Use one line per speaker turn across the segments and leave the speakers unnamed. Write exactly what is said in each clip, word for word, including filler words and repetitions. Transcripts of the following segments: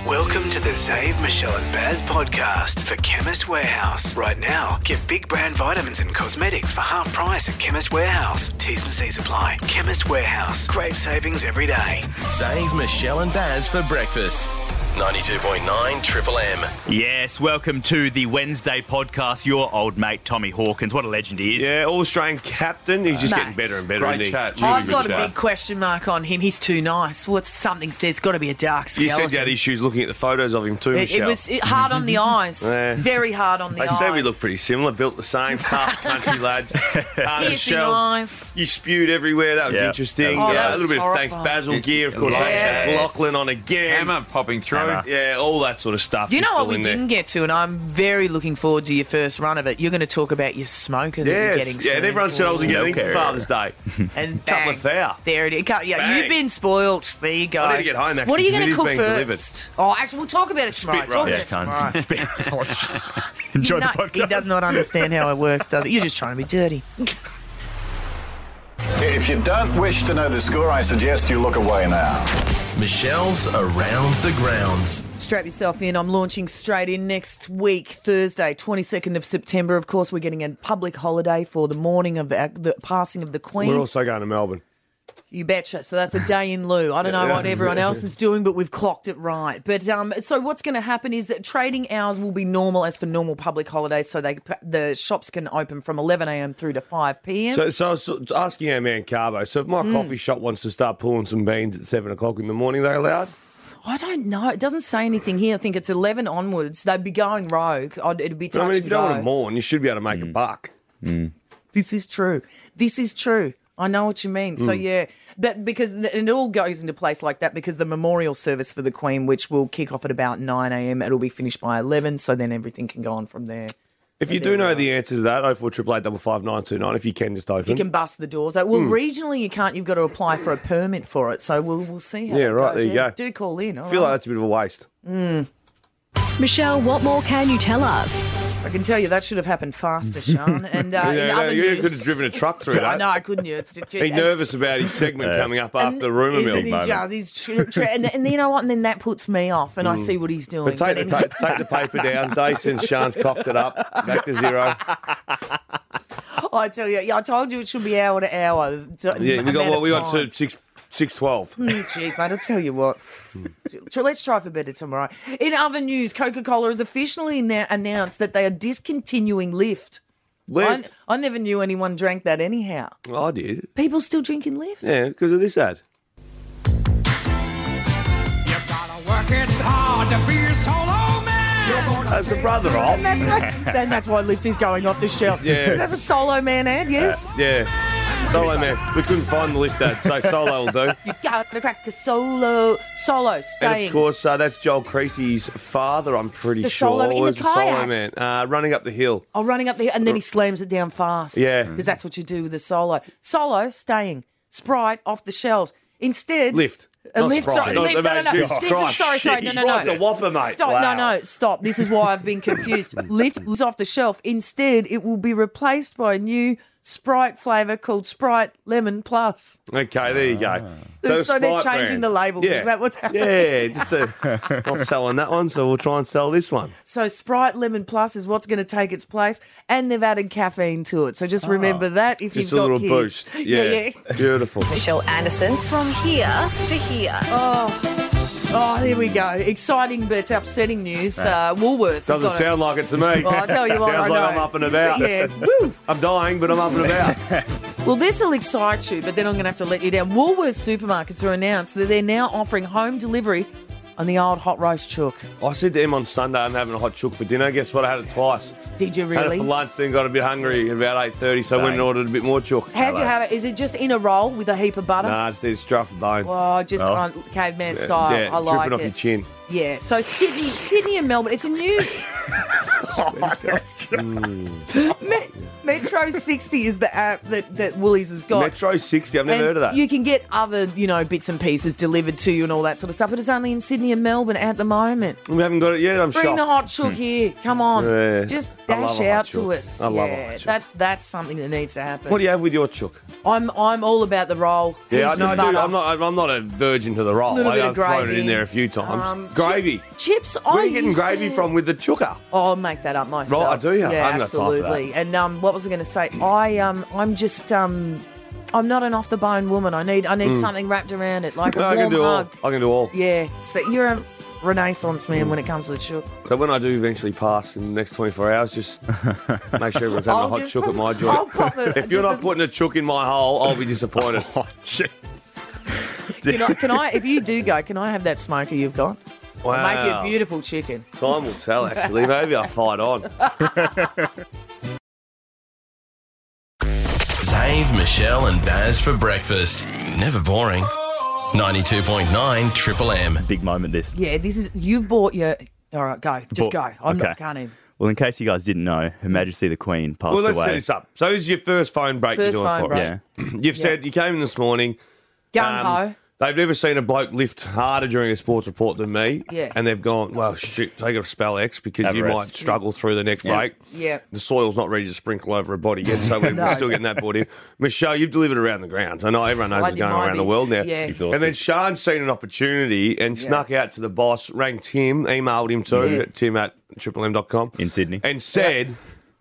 Welcome to the Zave, Michelle and Baz podcast for Chemist Warehouse. Right now, get big brand vitamins and cosmetics for half price at Chemist Warehouse. T's and C's apply. Chemist Warehouse. Great savings every day.
Zave, Michelle and Baz for breakfast. ninety-two point nine Triple M.
Yes, welcome to the Wednesday podcast. Your old mate, Tommy Hawkins. What a legend he is.
Yeah, All-Australian captain. He's just
Mate.
getting better and better,
Great
isn't he?
chat. Really
I've
good
got
chat.
a big question mark on him. He's too nice. What's something? There's got to be a dark
You
skeleton.
said you had issues looking at the photos of him too,
It,
Michelle.
it was it, hard on the eyes.
Yeah.
Very hard on the
They
eyes.
said we look pretty similar, built the same, tough country lads. Uh,
Piercing
Michelle,
eyes.
you spewed everywhere. That was
Yeah.
interesting.
Oh,
yeah,
that
a little
was
bit of thanks
horrifying.
Basil gear, of course.
Yeah.
Thanks to Lachlan on again.
Hammer popping through.
Hammer.
Yeah, all that sort of stuff.
You
is
know what
still
we
in there.
didn't get to, and I'm very looking forward to your first run of it. You're going to talk about your smoker that you're
Yes,
getting
yeah,
soon.
and everyone said I was getting
Smoker.
for Father's Day.
And
Couple
bang,
of thou.
there it is. Ca- Yeah,
Bang.
you've been spoilt. There you go.
I need to get home, actually,
What are you
'cause
going
it
to
is
cook
being
first? Oh, actually, we'll talk about it tomorrow.
Spit
Talk
right.
about
Yeah,
it tomorrow.
can't. Enjoy
You know,
the podcast.
he does not understand how it works, does he? You're just trying to be dirty.
If you don't wish to know the score, I suggest you look away now.
Michelle's Around the Grounds.
Strap yourself in. I'm launching straight in next week, Thursday, twenty-second of September. Of course, we're getting a public holiday for the morning of our, the passing of the Queen.
We're also going to Melbourne.
You betcha. So that's a day in lieu. I don't know what everyone else is doing, but we've clocked it right. But um, so what's going to happen is that trading hours will be normal as for normal public holidays. So they the shops can open from eleven a.m. through to five p.m.
So, so I was asking our man Carbo, so if my
Mm.
coffee shop wants to start pulling some beans at seven o'clock in the morning, are they allowed?
I don't know. It doesn't say anything here. I think it's eleven onwards. They'd be going rogue. I'd, it'd be touch
I mean, if
and
you don't want
go.
to mourn, you should be able to make a buck.
This is true. This is true. I know what you mean. So, yeah, but because the, and it all goes into place like that because the memorial service for the Queen, which will kick off at about nine a.m., it'll be finished by eleven, so then everything can go on from there.
If you do know the answer to that, oh four eight eight eight five nine two nine, if you can just open.
You can bust the doors out. Well, regionally you can't. You've got to apply for a permit for it. So we'll we'll see how
Yeah,
it
right,
goes.
there you go.
Do call in. all
I feel
right?
like that's a bit of a waste.
Michelle, what more can you tell us?
I can tell you that should have happened faster, Sean. And uh, in
Yeah, no,
other
you
news,
could have driven a truck through
I
that.
know, couldn't you? It's just,
He's nervous about his segment coming up after the rumour mill
Isn't he
moment.
just? He's tr- tr- and, and you know what? And then that puts me off, and I see what he's doing.
But take the,
then-
ta- take the paper down. Day since Sean's cocked it up. Back to zero.
I tell you, yeah, I told you it should be hour to hour.
Yeah, we got what we got to six six twelve.
Jeez, mate, I'll tell you what. So let's try for better tomorrow. In other news, Coca-Cola has officially na- announced that they are discontinuing Lift.
Lift.
I, I never knew anyone drank that anyhow.
Oh, I did.
People still drinking Lift?
Yeah, because of this ad. That's the brother
And
of.
that's why, and that's why Lift is going off the shelf.
Yeah.
That's a Solo Man ad, yes?
Yeah. Solo man. We couldn't find the lift ad, so Solo will do.
You gotta crack a Solo. Solo,
And
staying.
of course, uh, that's Joel Creasy's father, I'm pretty
The
sure.
solo in the
was the solo
kayak.
man. Uh, running up the hill.
Oh, running up the and then he slams it down fast.
Yeah.
Because that's what you do with the Solo. Solo, staying. Sprite, off the shelves. Instead...
Lift.
A
Not
lift,
Sprite.
sorry,
Not
lift,
the
no, no,
man-
no.
Jesus
This
Christ.
is, sorry, sorry, no, no,
Sprite's
no.
a Whopper, mate.
Stop,
Wow.
no, no, stop. This is why I've been confused. Lift is off the shelf. Instead, it will be replaced by a new Sprite flavour called Sprite Lemon Plus.
Okay, there you go.
So,
the
they're
Sprite
changing
brand.
the labels.
Yeah.
Is that what's happening?
Yeah, just uh, not selling that one, so we'll try and sell this one.
So Sprite Lemon Plus is what's going to take its place, and they've added caffeine to it. So just remember that if
Just
you've
a
got
little
kids.
boost. Yeah,
yeah.
beautiful.
Michelle Anderson.
From here to here.
Oh, here we go. Exciting but upsetting news. Uh, Woolworths. have
Doesn't
got a-
sound like it to me.
Oh, I'll tell you what,
Sounds
I
like
know.
I'm up and about.
Yeah, woo.
I'm dying, but I'm up and about.
Well, this will excite you, but then I'm going to have to let you down. Woolworths supermarkets are announced that they're now offering home delivery on the old hot roast chook.
I said to him on Sunday I'm having a hot chook for dinner. Guess what? I had it twice.
Did you
Had it
really?
for lunch, then got a bit hungry at about eight thirty, so I went and ordered a bit more chook.
How'd you have it? Is it just in a roll with a heap of butter?
Nah, just eat it straight off the bone.
Oh, just
Oh.
on caveman style.
Yeah,
I like
dripping off
it.
your chin.
Yeah. So Sydney, Sydney and Melbourne. It's a new. Me- Metro sixty is the app that, that Woolies has got.
Metro sixty, I've never
And
heard of that.
You can get other, you know, bits and pieces delivered to you and all that sort of stuff, but it's only in Sydney and Melbourne at the moment.
We haven't got it yet, I'm
Bring
shocked.
the hot chook here. Come on.
Yeah.
Just
I love
dash
a hot
out to
chook.
us.
I love a
yeah,
hot chook.
that That's something that needs to happen.
What do you have with your chook?
I'm I'm all about the roll.
Yeah,
Heaps
no, I
of
do.
butter.
I'm not. I'm not a virgin to the roll.
Little
I,
bit
I've
of
thrown it
gravy.
in there a few times.
Um,
gravy.
Chip, chips.
Where
I
are you getting
used
gravy
to-
from with the chooker?
Oh, I'll make that up myself.
Right, do you? I
Yeah,
haven't got time for that.
absolutely. And um, what was I going to say? I um, I'm just um, I'm not an off the bone woman. I need I need something wrapped around it, like a
No, I
warm
can do all.
hug.
I can do all.
Yeah. So you're a Renaissance man when it comes to the chook.
So when I do eventually pass in the next twenty-four hours, just make sure everyone's having
I'll
a hot
just
chook
pop-
at my
I'll
joint.
pop it-
If you're
just
not
a-
putting a chook in my hole, I'll be disappointed.
Oh, shit.
Can I, can I? If you do go, can I have that smoker you've got? I'll make you a
Wow.
beautiful chicken.
Time will tell, actually. Maybe I'll fight on.
Zave, Michelle, and Baz for breakfast. Never boring. ninety-two point nine Triple M.
Big moment, this.
Yeah, this is you've bought your. All right, go. Just
Bought-
go. I'm
okay.
not can't even.
Well, in case you guys didn't know, Her Majesty the Queen passed
Well, let's
away.
set this up. So this is your first phone break
First
you're doing
phone
for
break.
us.
Yeah.
You've said you came in this morning.
Gung ho.
Um, they've never seen a bloke lift harder during a sports report than me.
Yeah.
And they've gone, well, shoot, take a spell X because
Have a
you
rest.
might struggle through the next break.
Yeah.
The soil's not ready to sprinkle over her body yet, so we're
No.
still getting that bought in. Michelle, you've delivered around the grounds. I know everyone knows
Well,
what's
you
going
might
around
be.
the world now.
Yeah.
Exhausted.
And then Sean's seen an opportunity and snuck out to the boss, rang Tim, emailed him too,
Yeah.
at tim at triple m dot com.
In Sydney.
And said,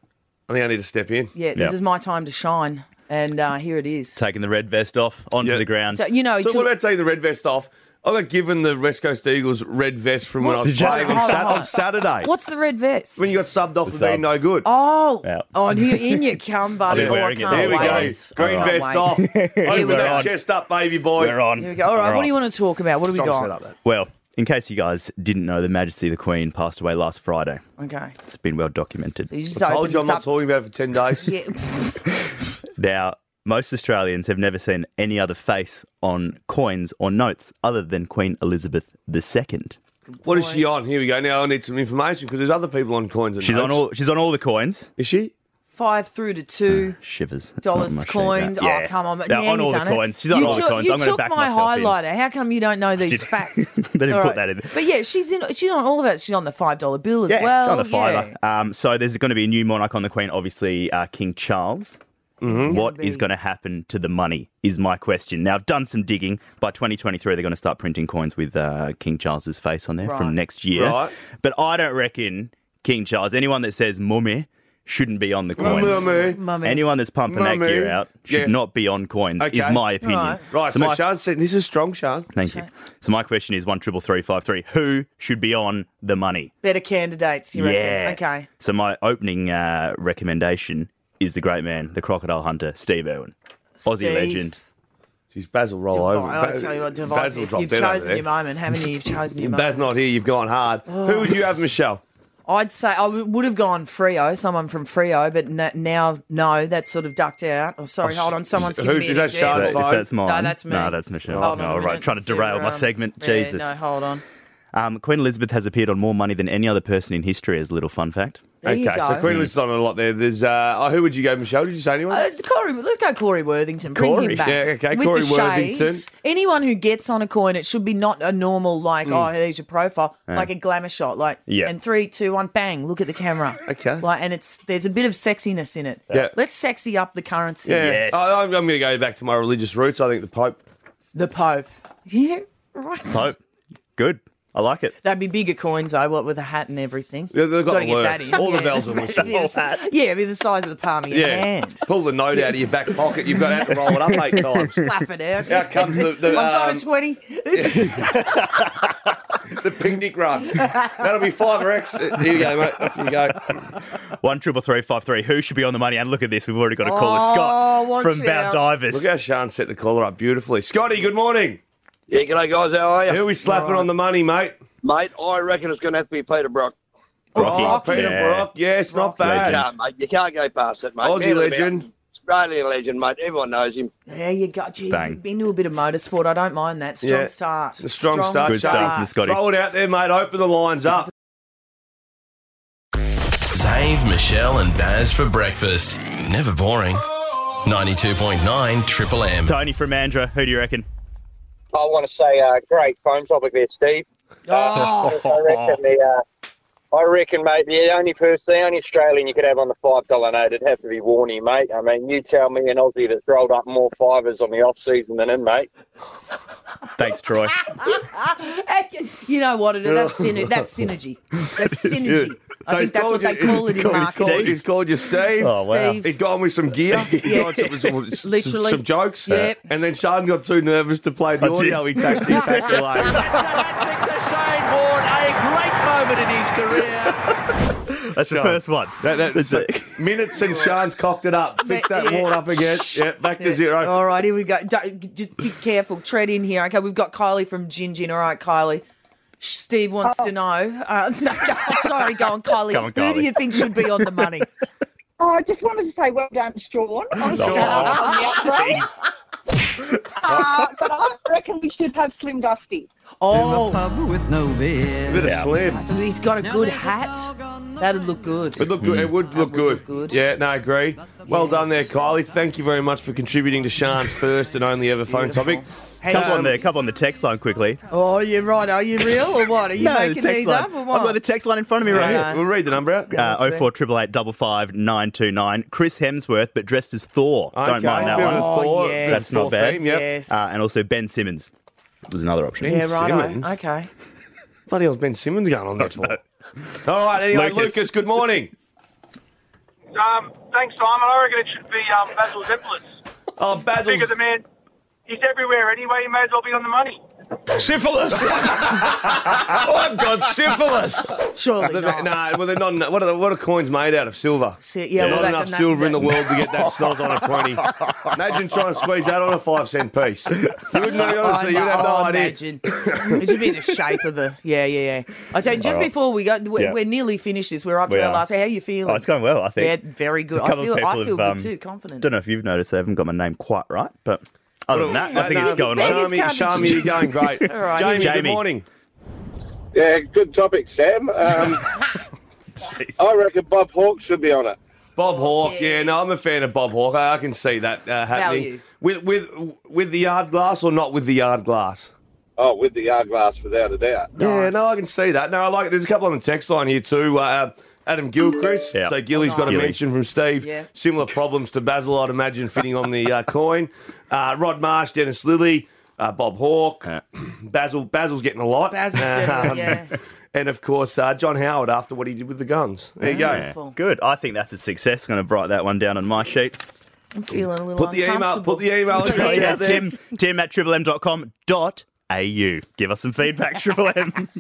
I think I need to step in.
Yeah, this
Yep.
is my time to shine, and uh, here it is.
Taking the red vest off, onto
Yeah.
the ground.
So you know, he
So
took-
what about taking the red vest off? I got given the West Coast Eagles red vest from when I was
Did you?
playing on,
Hold on,
Sat-
hold on.
on Saturday.
what's the red vest?
When you got subbed off
The
for
sub.
being no good.
Oh,
Yeah.
oh, and here in you come, buddy.
been
Oh, I
wearing it
can't
there.
Here we
wait.
go.
I
Green
can't
vest
wait.
off.
Here
Open
we
that
go.
chest up, baby boy.
We're on.
Here we go. All right,
We're
what do you
on.
want to talk about? What do we
Strong
got?
setup, that.
Well, in case you guys didn't know, Her Majesty the Queen passed away last Friday.
Okay.
It's been well documented.
So you just
I told
opened
you I'm
this
not
up.
talking about it for ten days.
Yeah.
Now, most Australians have never seen any other face on coins or notes other than Queen Elizabeth the Second.
What is she on? Here we go. Now I need some information because there's other people on coins and
She's on
notes.
all. She's on all the coins.
Is she?
Five through to two.
Shivers. That's
Dollars
not much
coins.
either.
Oh,
Yeah.
come on.
They're
Now
on
you've
all the
done it.
coins. She's on
you
all
took,
the coins.
You
I'm going to
took
back
my
myself in.
highlighter. How come you don't know these
Did-
facts?
They didn't
All
put
right.
that in.
But yeah, she's in. She's on all of it. She's on the five dollar bill as
Yeah,
well.
on the fiver.
Yeah.
Um, so there's going to be a new monarch on the Queen, obviously uh, King Charles.
It's
What
gonna
is
be-
going to happen to the money is my question. Now, I've done some digging. By twenty twenty-three, they're going to start printing coins with uh, King Charles's face on there
Right.
from next year.
Right.
But I don't reckon King Charles, anyone that says mummy, shouldn't be on the coins.
Mummy.
Mummy.
Anyone that's pumping
Mummy.
that gear out should
Yes.
not be on coins,
Okay.
is my opinion.
Right.
Right, so,
my,
Sean said, this is strong, Sean.
Thank you. So my question is one triple three five three. Who should be on the money?
Better candidates, you
Yeah.
reckon? Okay.
So my opening uh, recommendation is the great man, the crocodile hunter, Steve Irwin. Aussie
Steve.
legend.
She's Basil roll
Oh,
over.
I'll tell you what, Device,
Basil
if
dropped
you've
dead over
chosen
there.
your moment, haven't you? You've chosen your
Baz
moment.
not here, you've gone hard. Who would you have, Michelle?
I'd say I w- would have gone Frio, someone from Frio, but n- now, no, that's sort of ducked out. Oh, sorry, hold on, someone's
Who-
giving me
is
an
that Sean's
example.
If
phone?
that's mine.
No, that's me.
No, that's Michelle.
Hold on
no,
a
all right,
minute.
trying to
See
derail
where,
my
um,
segment.
yeah,
Jesus.
No, hold on.
Um, Queen Elizabeth has appeared on more money than any other person in history, as a little fun fact.
There
okay,
you go.
so Queen Elizabeth's on a lot there. There's uh, oh, who would you go, Michelle? Did you say anyone?
Uh, Corey, let's go Corey Worthington. Bring
Corey.
him back.
Yeah, okay,
With
Corey
the shades.
Worthington.
Anyone who gets on a coin, it should be not a normal, like,
Hmm.
oh, here's your profile, like a glamour shot. Like,
Yeah.
and three, two, one, bang, look at the camera.
Okay.
Like, and it's there's a bit of sexiness in it.
Yeah.
Let's sexy up the currency.
yeah,
Yes.
I, I'm, I'm going to go back to my religious roots. I think the Pope.
The Pope. Yeah, right.
Pope. Good. I like it.
That'd be bigger coins, though, what, with a hat and everything.
Yeah, they've got
Gotta
the
get that
works.
in.
All the
Yeah.
bells and whistles.
Be the si- Yeah, be the size of the palm of your
Yeah,
hand.
pull the note out of your back pocket. You've got to have to roll it up eight times.
Slap it out.
Out comes the, the,
I've got
um,
a twenty.
the picnic run. That'll be five or X. Here you go, mate. Off you go.
One triple three five three. Who should be on the money? And look at this. We've already got a caller,
Oh,
Scott
watch
from
out.
Baldivis.
Look how Sean set the caller up beautifully. Scotty, good morning.
Yeah, g'day guys, how are you?
Who are we slapping on the money, mate?
Mate, I reckon it's going to have to be Peter Brock.
Rocky.
Oh, Peter
Yeah.
Brock. Yes, not bad.
Yeah, mate, you can't go past it, mate.
Aussie
Man of the
legend.
mountain, Australian legend, mate. Everyone knows him.
There you go. Gee,
Bang.
been to a bit of motorsport. I don't mind that. Strong
Yeah.
start.
A strong start,
Good stuff from Scotty.
Throw it out there, mate. Open the lines up.
Zave, Michelle and Baz for breakfast. Never boring. ninety-two point nine Triple M.
Tony from Mandra, who do you reckon?
I want to say, uh, great phone topic there, Steve.
Oh.
I reckon the, uh, I reckon, mate, the only person, the only Australian you could have on the five dollar note, it'd have to be Warney, mate. I mean, you tell me an Aussie that's rolled up more fivers on the off season than in, mate.
Thanks, Troy.
You know what it is? That's, syner- that's synergy. That's synergy. I
So
think that's what
you,
they call it in
he's
marketing.
called, he's called you Steve.
Oh, wow.
Steve.
He's gone with some gear. He's
Yeah.
got some, some, some,
Literally.
some jokes.
Yep.
And then Sean got too nervous to play the
That's
audio.
it.
He tacked he tacked away.
Shane Warne, a great moment in his career.
That's the
Sean.
first one.
That, that,
That's
so,
it.
minutes and Sean's cocked it up. Fix that
Yeah.
wall up again. Yeah, back to zero.
All right, here we go. Don't, just be careful. Tread in here. Okay, we've got Kylie from Gingin. All right, Kylie. Steve wants to know. Uh, no, go, sorry, go on, Kylie.
Go on,
Who do
Kylie.
you think should be on the money?
Oh, I just wanted to say well done, Sean. On the,
Oh,
on the upgrade. uh, but I reckon we should have Slim Dusty.
Oh,
with no beer.
A bit of
Yeah.
slim.
so he's got a good hat. That'd look good.
It, look good. it would look
would
good.
look good.
Yeah, no, I agree. Well
Yes.
done there, Kylie. Thank you very much for contributing to Sean's first and only ever phone topic.
Hey,
Couple
um,
on the couple on the text line quickly.
Oh, you're right. Are you real or what? Are you
No, the
making
text
these
line.
up or
I've
what?
got the text line in front of me right
Yeah.
here.
We'll read the number out.
Uh,
Yes,
oh four eight eight eight five five nine two nine. Chris Hemsworth, but dressed as Thor. Don't
Okay,
mind that
bit of a
one.
Oh,
Thor-
yes.
That's not
Thor
bad.
theme, yep.
Yes.
Uh, and also Ben Simmons was another option.
yeah, right.
Simmons.
Okay.
Bloody hell's Ben Simmons going on there for? All right, anyway,
Lucas.
Lucas, good morning.
Um, thanks, Simon. I reckon it should be um, Basil Zempilas.
Oh, Basil's...
Figure the man. He's everywhere anyway. He may as well be on the money.
Syphilis! I've got syphilis!
Surely not.
Nah, well, they're not. What are, the, what are coins made out of? Silver.
Si- yeah, well,
not
that
enough
doesn't-
silver in the
that-
world to get that snoz on a twenty. Imagine trying to squeeze that on a five cent piece. You wouldn't know, honestly,
I
you'd have no
know,
idea.
imagine. It should be the shape of the. Yeah, yeah, yeah. I tell you, just
All right.
before we go, we're,
Yeah.
we're nearly finished this. We're up to
We
our
are.
last. How are you feeling?
Oh, it's going well, I think.
Yeah, very good.
A
I
couple
feel,
of people
I feel
have, um,
good too, confident.
Don't know if you've noticed, I haven't got my name quite right, but other than that, I think it's going well.
Beggars
Shami,
can't be
Shami, you're going great.
All right,
Jamie,
Jamie.
good morning.
Yeah, good topic, Sam. Um, I reckon Bob Hawke should be on it.
Bob Hawke, yeah.
Yeah.
no, I'm a fan of Bob Hawke. I, I can see that uh, happening.
Value.
With with with the yard glass or not with the yard glass?
Oh, with the yard glass, without a doubt.
Yeah,
Nice.
no, I can see that. No, I like it. There's a couple on the text line here too. Uh, Adam Gilchrist.
Yeah.
So Gilly's got a
Gilly.
mention from Steve.
Yeah.
Similar problems to Basil, I'd imagine, fitting on the uh, coin. Uh, Rod Marsh, Dennis Lilly, uh, Bob Hawke.
Yeah.
Basil, Basil's getting a lot.
Basil's getting- yeah.
And of course, uh, John Howard after what he did with the guns. There you go.
Yeah, good. I think that's a success. Going to write that one down on my sheet.
I'm feeling a little
Put the email.
uncomfortable.
Put the email
Put the
address
email
out there.
Tim, Tim at triple m dot com dot a u. Give us some feedback, Triple M.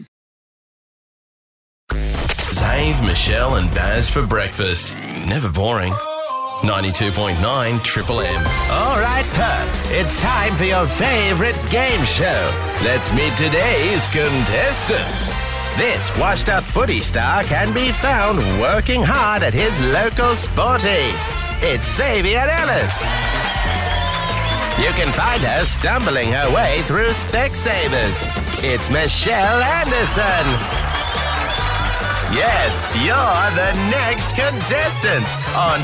Zave, Michelle and Baz for breakfast. Never boring. ninety-two point nine Triple M.
All right, Pup. It's time for your favorite game show. Let's meet today's contestants. This washed-up footy star can be found working hard at his local sporty. It's Xavier Ellis. You can find her stumbling her way through Specsavers. It's Michelle Anderson. Yes, you're the next contestants on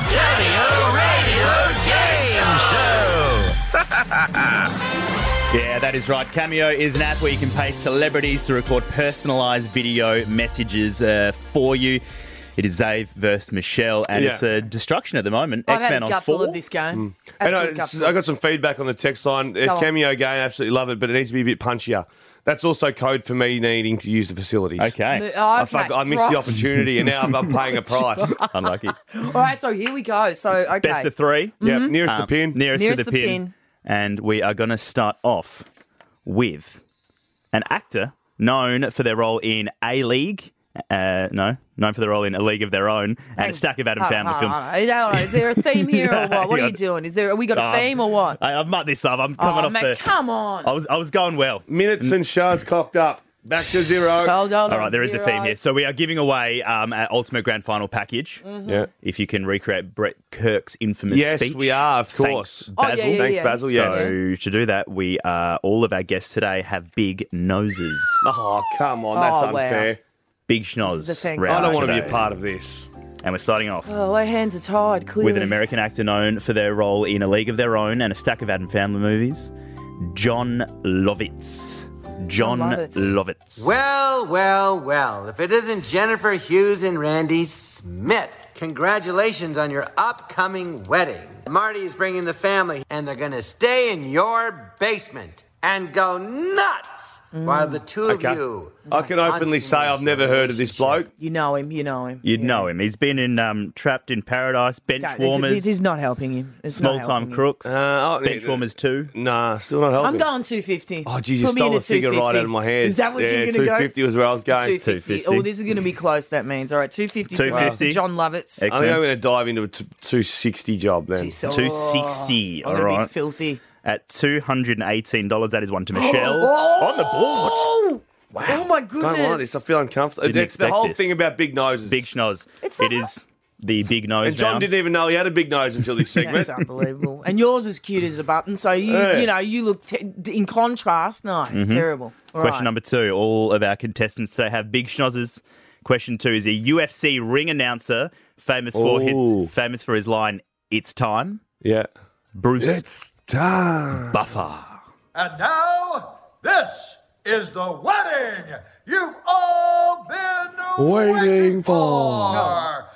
W Radio Game Show.
Yeah, that is right. Cameo is an app where you can pay celebrities to record personalised video messages uh, for you. It is Zave versus Michelle, and
Yeah.
it's a destruction at the moment.
I've had
X-Men
a
on
gutful
four.
of this game.
And I,
Absolute gutful.
I got some feedback on the text line. A
Go on.
Cameo game, absolutely love it, but it needs to be a bit punchier. That's also code for me needing to use the facilities.
Okay.
Oh,
I,
okay.
fuck, I missed
Right.
the opportunity, and now I'm, I'm paying a price.
Unlucky.
All right, so here we go. So, okay.
Best of three.
Yep, nearest the
Um,
pin.
Nearest,
Nearest
to the,
the
pin.
pin.
And we are going to start off with an actor known for their role in A-League. Uh, no, known for their role in A League of Their Own and a stack of Adam
Hold
Sandler
on,
films.
hold on. Is, that- is there a theme here or what? What are
Yeah.
you doing? Is there? Have we got a
Um,
theme or what?
I, I've mucked this up. I'm coming
Oh,
off
man,
the...
come on.
I was, I was going well.
Minutes and shows cocked up. Back to zero.
Hold on.
All right, there is a theme here. So we are giving away um, our Ultimate Grand Final package.
Mm-hmm.
Yeah.
If you can recreate Brett Kirk's infamous
Yes,
speech.
we are, of course.
Thanks,
Oh, yeah,
Basil.
yeah,
Thanks,
yeah.
Basil. Yes.
So to do that, we uh, all of our guests today have big noses.
Oh, come on. That's
Oh, wow.
unfair.
Big schnoz.
is the thing.
round
I don't want to be
today.
a part of this.
And we're starting off
Oh, my hands are tied, clearly.
with an American actor known for their role in A League of Their Own and a stack of Adam Family movies, John Lovitz. John
Lovitz.
Lovitz.
Well, well, well. If it isn't Jennifer Hughes and Randy Smith. Congratulations on your upcoming wedding. Marty is bringing the family, and they're going to stay in your basement and go nuts while the two
Okay.
of you...
I can openly say I've never heard of this bloke.
You know him, you know him.
You'd know him. He's been in um, Trapped in Paradise,
Don't-
Benchwarmers,
This is not helping him. It's
Small
not
Time
helping him.
Crooks,
Uh, oh,
Benchwarmers two.
Nah, still not helping.
I'm going two fifty.
Oh, geez, you
Put me
stole
in
a figure right
two fifty.
out of my hands.
Is that what
yeah,
you're going to go?
two fifty was where I was going.
two fifty. Oh, this is going to be close, that means. All right, two fifty.
two fifty.
John Lovitz.
I think I'm going to dive into a t- two sixty job then.
Jeez, oh,
two sixty.
I'm
All
going to
right.
be filthy.
At two hundred eighteen dollars, that is one to Michelle.
Oh!
On the board.
Wow. Oh, my goodness.
Don't like this. I feel uncomfortable.
Didn't
It's the
expect
whole
this.
thing about big noses.
Big schnoz.
It's
It
not-
is the big nose
and John
round.
didn't even know he had a big nose until this segment.
That's unbelievable. And yours is cute as a button, so you
Yeah.
you know, you look, te- in contrast, no,
Mhm.
terrible. All
Question
right.
number two. All of our contestants today have big schnozzes. Question two is a U F C ring announcer famous for
Ooh.
his famous for his line, "It's time."
Yeah.
Bruce
It's time.
Buffer.
And now, this is the wedding you've all been
Waiting
waiting
for.
for.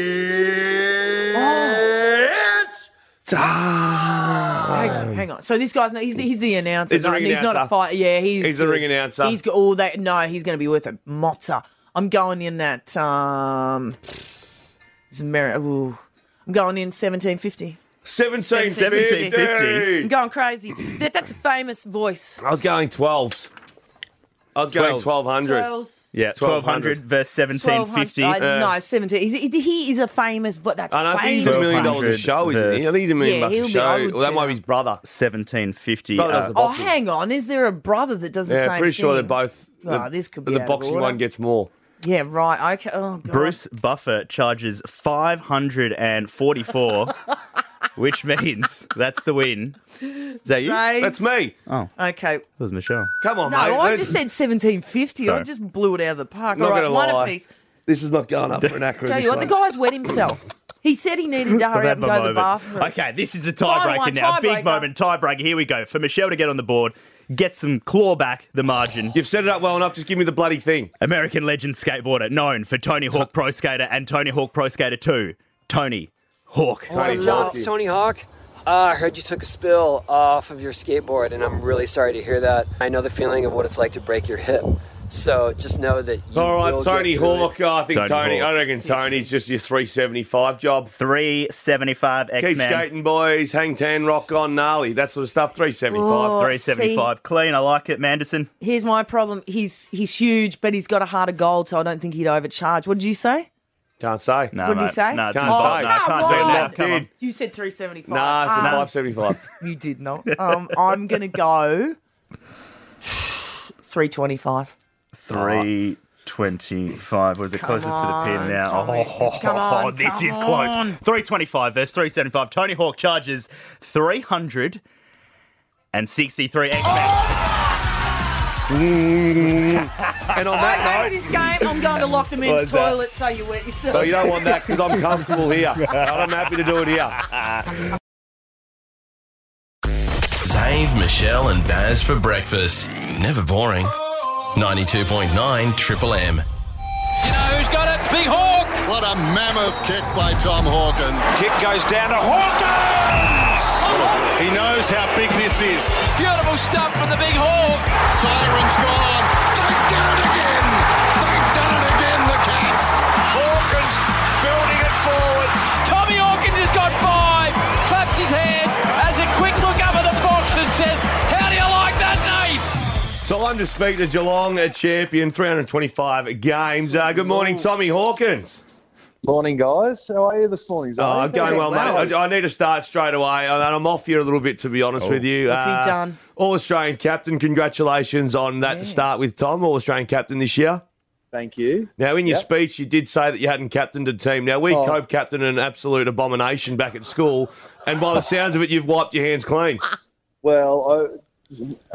It's
Hang on, hang on. So this guy's no, he's the, he's the announcer.
He's the
no,
ring
he's not a
announcer.
fighter. Yeah, he's
He's the
good.
ring announcer.
He's got all that. No, he's going to be worth a mozza. I'm going in that. Um, this is Mary. Ooh, I'm going in seventeen fifty.
seventeen
seventeen fifty.
I'm going crazy. That, that's a famous voice.
I was going twelves. I was going
Twelves.
twelve hundred.
Twelves.
Yeah, twelve hundred versus seventeen fifty.
Uh, no, seventeen. He's, he is a famous, but that's
I know, I think he's
famous.
a million dollars a show, isn't he? I think he's a million
Yeah,
bucks a
he'll be-
show.
I would
Well, that
say
might
that.
be his brother.
Seventeen fifty.
Brother does
Uh,
the
Oh,
boxing.
hang on. Is there a brother that does the
Yeah,
same
pretty sure they're
thing?
both.
Oh,
the,
this could be
the
out of
boxing
order.
one gets more.
Yeah, right. Okay. Oh, God.
Bruce Buffer charges five hundred forty-four, which means that's the win. Is that you?
Save.
That's me.
Oh,
Okay.
it was Michelle.
Come on,
No,
mate.
I
Let's-
just said seventeen fifty. I
Sorry.
just blew it out of the park.
Not
All right,
gonna
one
lie.
apiece.
This is not going up for an acronym.
Tell you what, the guy's wet himself. He said he needed to hurry up and go to the bathroom.
Okay, this is a
Final
tiebreaker
one,
now. Big
tiebreaker.
moment, tiebreaker. Here we go. For Michelle to get on the board, get some claw back the margin.
You've set it up well enough. Just give me the bloody thing.
American legend skateboarder known for Tony Hawk Pro Skater and Tony Hawk Pro Skater two. Tony Hawk.
Tony
John,
Hawk.
it's Tony Hawk. Uh, I heard you took a spill off of your skateboard, and I'm really sorry to hear that. I know the feeling of what it's like to break your hip. So just know that you
All right,
will
Tony
get through
Hawk.
it.
Oh, I think
Tony
Tony.
Hawk.
I reckon Tony's just your three seventy-five job.
three seventy-five X-Men.
Keep skating, boys. Hang ten, rock on, gnarly. That sort of stuff. three seventy-five.
Oh,
three seventy-five. Clean. I like it, Manderson.
Here's my problem. He's he's huge, but he's got a heart of gold, so I don't think he'd overcharge. What did you say?
Can't say.
No,
what did
mate.
you say?
No, it's
Can't
involved.
say.
No, I can't
Come
do it now.
on.
Come on.
You said three seventy-five.
Nah, it's a
Um,
five seventy-five.
You did not. Um, I'm going to go three twenty-five.
three twenty-five. Was it
Come
closest to the pin
on,
now?
Tommy.
Oh,
Come on,
this
come
is
on.
close. three twenty-five versus three seventy-five. Tony Hawk charges three hundred sixty-three X-Men.
And on
I
that
hate this game. I'm going to lock the
What
men's
is that?
toilet so you wet yourself.
note, no, you don't want that because I'm comfortable here. I'm happy to do it here.
Zave, Michelle, and Baz for breakfast. Never boring. ninety-two point nine Triple M.
You know who's got it? Big Hawk.
What a mammoth kick by Tom Hawkins.
Kick goes down to Hawkins.
He knows how big this is.
Beautiful stuff from the Big Hawk.
Siren's gone. They've done it again. They've done it again, the Cats.
Hawkins building it forward. Tommy Hawkins has got five. Claps his hands, has a quick look up at the box and says, "How do you like that, Nate?"
So I'm to speak to Geelong, a champion, three hundred twenty-five games. Uh, good morning, Tommy Hawkins.
Morning, guys. How are you this morning, Zoe?
Oh, I'm going well,
well.
mate. I, I need to start straight away, and I'm off you a little bit, to be honest with you.
What's he done?
All-Australian captain. Congratulations on that to start with, Tom. All-Australian captain this year.
Thank you.
Now, in your
Yep.
speech, you did say that you hadn't captained a team. Now, we
Oh.
co-captained an absolute abomination back at school, and by the sounds of it, you've wiped your hands clean.
Well, I,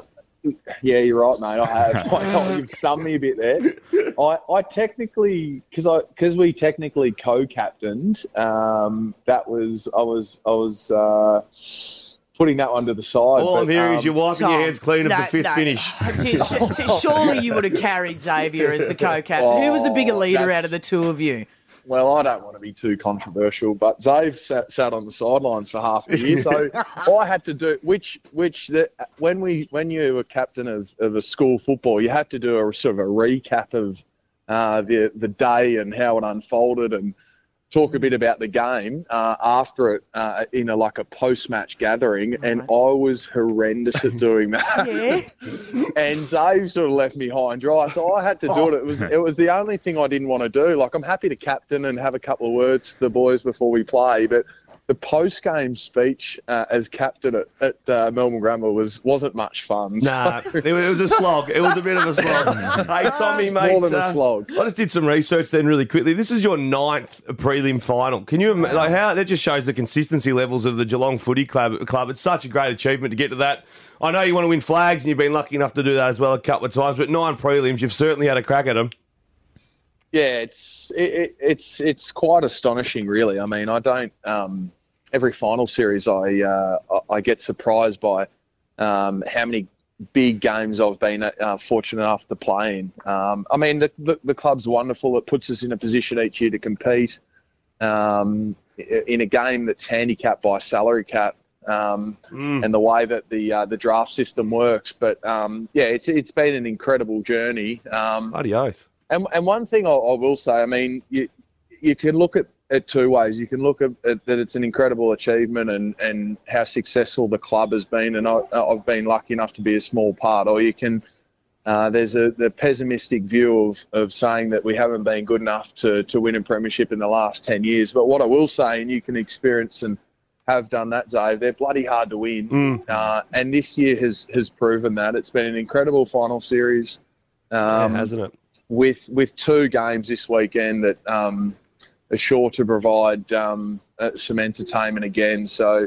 Yeah, you're right, mate. I have. I, you've stumped me a bit there. I, I technically, because I because we technically co-captained. Um, that was I was I was uh, putting that one to the side.
All
but,
I'm hearing
um,
is you're wiping your hands clean of
No,
the fifth
no.
finish.
T- t- Surely you would have carried Xavier as the co-captain. Who was the bigger
Oh,
leader
that's-
out of the two of you?
Well, I don't want to be too controversial, but Zave sat, sat on the sidelines for half a year, so I had to do which which the, when we when you were captain of, of a school football, you had to do a sort of a recap of uh, the the day and how it unfolded, and talk a bit about the game uh, after it uh, in a like a post match gathering, and I was horrendous at doing that.
Yeah.
And Dave sort of left me high and dry, so I had to do it. It was it was the only thing I didn't want to do. Like, I'm happy to captain and have a couple of words to the boys before we play, but the post-game speech uh, as captain at, at uh, Melbourne Grammar was, wasn't much fun.
Nah,
so-
it was a slog. It was a bit of a slog. Hey, Tommy, mate.
More than a
uh,
slog.
I just did some research then really quickly. This is your ninth prelim final. Can you imagine, like, how that just shows the consistency levels of the Geelong Footy Club, club. It's such a great achievement to get to that. I know you want to win flags, and you've been lucky enough to do that as well a couple of times, but nine prelims, you've certainly had a crack at them.
Yeah, it's it, it, it's it's quite astonishing, really. I mean, I don't. Um, every final series, I uh, I get surprised by um, how many big games I've been uh, fortunate enough to play in. Um, I mean, the, the the club's wonderful. It puts us in a position each year to compete um, in a game that's handicapped by salary cap. Um,
Mm.
and the way that the uh, the draft system works, but um, yeah, it's it's been an incredible journey. Um,
Bloody oath.
And and one thing I, I will say, I mean, you you can look at it two ways. You can look at, at that it's an incredible achievement and, and how successful the club has been, and I, I've been lucky enough to be a small part. Or you can uh, there's a the pessimistic view of of saying that we haven't been good enough to to win a premiership in the last ten years. But what I will say, and you can experience and have done that, Dave, they're bloody hard to win.
Mm.
Uh, and this year has has proven that. It's been an incredible final series. Um,
Yeah, hasn't it?
With with two games this weekend that um, are sure to provide um, uh, some entertainment again. So,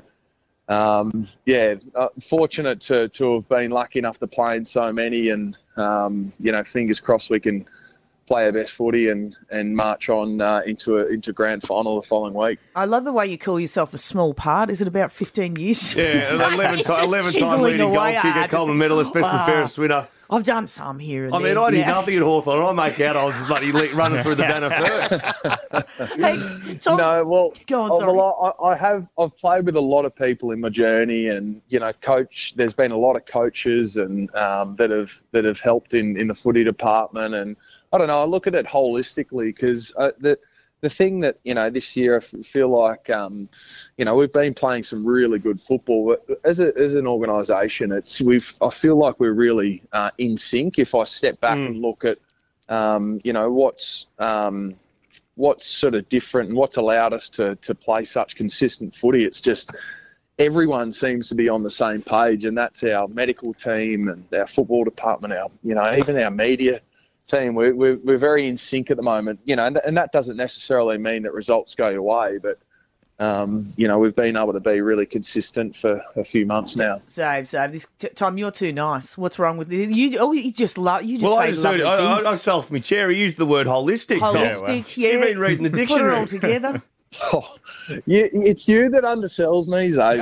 um, yeah, uh, fortunate to, to have been lucky enough to play in so many, and um, you know, fingers crossed we can play our best footy and, and march on uh, into a into grand final the following week.
I love the way you call yourself a small part. Is it about fifteen years?
Yeah, eleven,
Just
ti- eleven time
chiseling
leading goal
away.
kicker,
Ah,
Coleman
just-
medalist, best and
Ah.
fairest winner.
I've done some here and
I mean,
there.
I did
yeah.
nothing at Hawthorn. I make out I was bloody le- running through the banner first.
Hey, Tom,
no, well,
go on,
oh,
sorry.
well, I, I have. I've played with a lot of people in my journey, and you know, coach. There's been a lot of coaches and um, that have that have helped in, in the footy department, and I don't know. I look at it holistically because uh, the the thing that you know this year I f- feel like um, you know we've been playing some really good football, but as a, as an organisation, it's we've I feel like we're really uh, in sync. If I step back and look at um, you know what's um, what's sort of different and what's allowed us to to play such consistent footy, it's just everyone seems to be on the same page, and that's our medical team and our football department, our you know even our media team. We're, we're, we're very in sync at the moment, you know, and, and that doesn't necessarily mean that results go away, but, um, you know, we've been able to be really consistent for a few months now.
Save, save. This t- Tom, you're too nice. What's wrong with you? You, oh, you just love. You just
Well,
say
I,
lovely
I, I, I
things.
fell off my chair. He used the word holistic. Tom.
Holistic, yeah.
You've been reading the
Put it
dictionary.
all together.
Oh, you, it's you that undersells me, Xavier.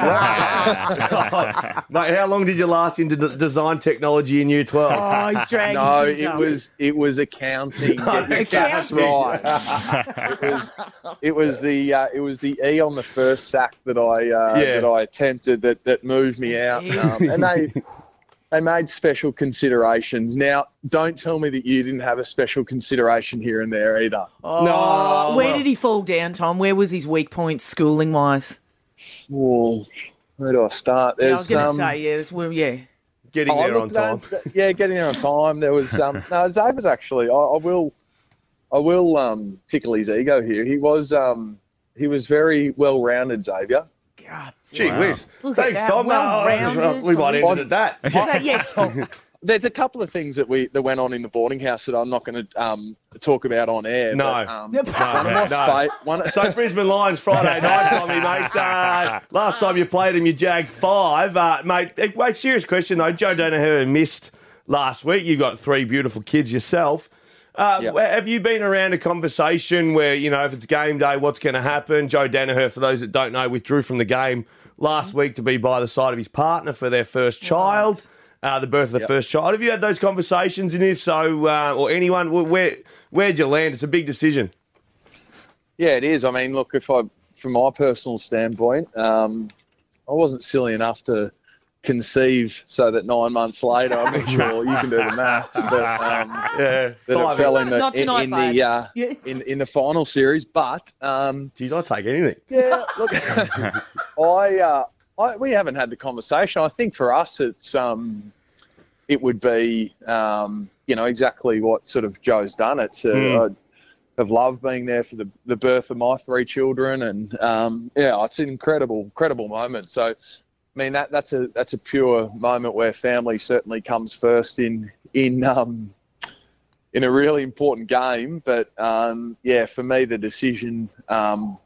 Mate, how long did you last into d- design technology in year twelve?
Oh, he's dragging
No,
things
it
up.
was it was accounting. Get your facts
Accounting.
right. it was it was the uh, it was the E on the first sack that I uh,
Yeah.
that I attempted that that moved me out, um, and they they made special considerations. Now, don't tell me that you didn't have a special consideration here and there either.
Oh,
No.
where did he fall down, Tom? Where was his weak point schooling wise?
Well, where do I start?
Yeah, I was going to
um,
say, yeah, it's, well, yeah.
Getting
Oh,
there on
look,
time.
no, th- yeah, getting there on time. There was um, no, Zave was actually. I, I will, I will um, tickle his ego here. He was um, he was very well rounded, Xavier.
God,
Gee
wow.
whiz.
Look at
Thanks,
that,
Tom. No,
well-rounded,
we might end
holistic.
it at that.
Yeah, yeah.
there's a couple of things that we that went on in the boarding house that I'm not going to um, talk about on air.
No.
but, um,
No,
one of my
no.
fa- one
So Brisbane Lions Friday night, Tommy, mate. Uh, last time you played him, you jagged five. Uh, mate, eh, wait, serious question, though. Joe Danaher missed last week. You've got three beautiful kids yourself. Uh,
Yep.
Have you been around a conversation where, you know, if it's game day, what's going to happen? Joe Danaher, for those that don't know, withdrew from the game last week to be by the side of his partner for their first child. Uh, the birth of the
Yep.
first child. Have you had those conversations? And if so, uh, or anyone, wh- where where'd you land? It's a big decision.
Yeah, it is. I mean, look, if I, from my personal standpoint, um, I wasn't silly enough to conceive so that nine months later, I'm not sure you can do the maths, but um,
yeah,
that it fell in the
Not
in,
tonight,
in the
mate.
uh,
Yeah.
in in the final series. But um,
geez, I'll take anything.
Yeah, look, I, uh, I we haven't had the conversation. I think for us, it's um, it would be um, you know exactly what sort of Joe's done. It's uh,
Mm.
I have loved being there for the, the birth of my three children, and um, yeah, it's an incredible, incredible moment. So, I mean that that's a that's a pure moment where family certainly comes first in in um, in a really important game. But um, yeah, for me, the decision. Um,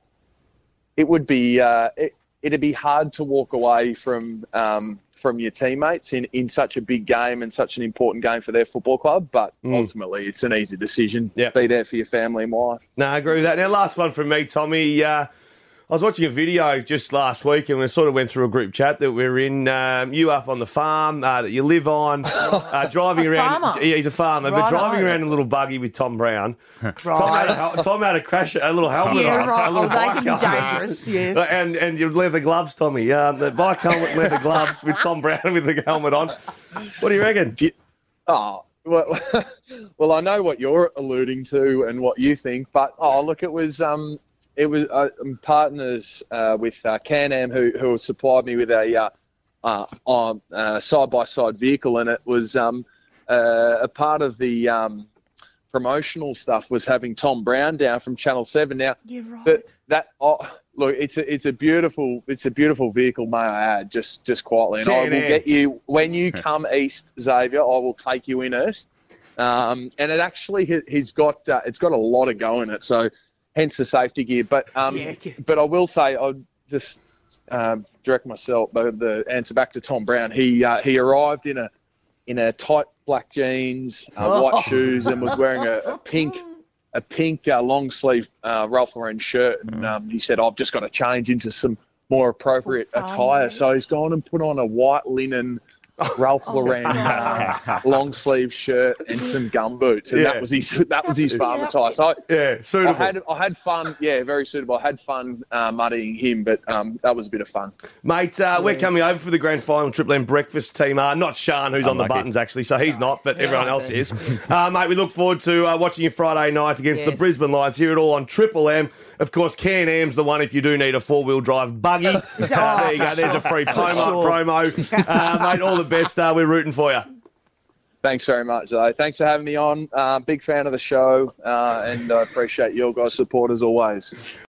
It would be uh, it, it'd be hard to walk away from um, from your teammates in, in such a big game and such an important game for their football club. But
Mm.
ultimately, it's an easy decision.
Yep.
Be there for your family and wife.
No, I agree with that. Now, last one from me, Tommy. Uh, I was watching a video just last week, and we sort of went through a group chat that we're in. Um, you up on the farm uh, that you live on, uh, driving
A
around.
farmer?
Yeah, he's a farmer, but
Righto.
driving around in a little buggy with Tom Brown. Tom, had
Right.
a, hel- Tom had a crash, a little helmet
Yeah,
on.
right.
a little
Oh, they
bike
can be
helmet.
dangerous, yes.
And and your leather gloves, Tommy. Uh, the bike helmet, leather gloves with Tom Brown with the helmet on. What do you reckon?
Oh, well, well, I know what you're alluding to and what you think, but oh, look, it was um, it was uh, I'm partners uh, with uh, Can-Am who who supplied me with a uh, uh, on uh, side-by-side vehicle, and it was um, uh, a part of the um, promotional stuff was having Tom Brown down from Channel Seven. Now,
yeah, right.
that that oh, look, it's a it's a beautiful it's a beautiful vehicle, may I add, just just quietly, and I will
Can-Am.
get you when you come east, Xavier. I will take you in it, um, and it actually he- he's got uh, it's got a lot of go in it, so hence the safety gear. But um,
Yeah.
but I will say I'll just um, direct myself uh, the answer back to Tom Brown. He uh, he arrived in a in a tight black jeans, uh,
Oh.
white shoes, and was wearing a, a pink a pink uh, long sleeve uh, Ralph Lauren shirt. And um, he said, "I've just got to change into some more appropriate attire." So he's gone and put on a white linen Ralph Lauren uh, long sleeve shirt and some gum boots, and
Yeah.
that was his that was his farm attire. So
Yeah,
I
suitable.
had I had fun. Yeah, very suitable. I had fun uh, muddying him, but um, that was a bit of fun.
Mate, uh, we're coming over for the grand final Triple M breakfast team. Uh, not Sean, who's on the
Unlucky.
buttons, actually, so he's not, but everyone else is. Uh, mate, we look forward to uh, watching you Friday night against the
Yes.
Brisbane Lions. Hear it all on Triple M. Of course, Can-Am's the one if you do need a four-wheel drive buggy. Uh,
Is that- oh,
there you go.
for
There's a
sure.
free
For
promo.
sure.
promo. Uh, mate, all the best. Uh, we're rooting for you.
Thanks very much, though. Thanks for having me on. Uh, big fan of the show, uh, and I appreciate your guys' support as always.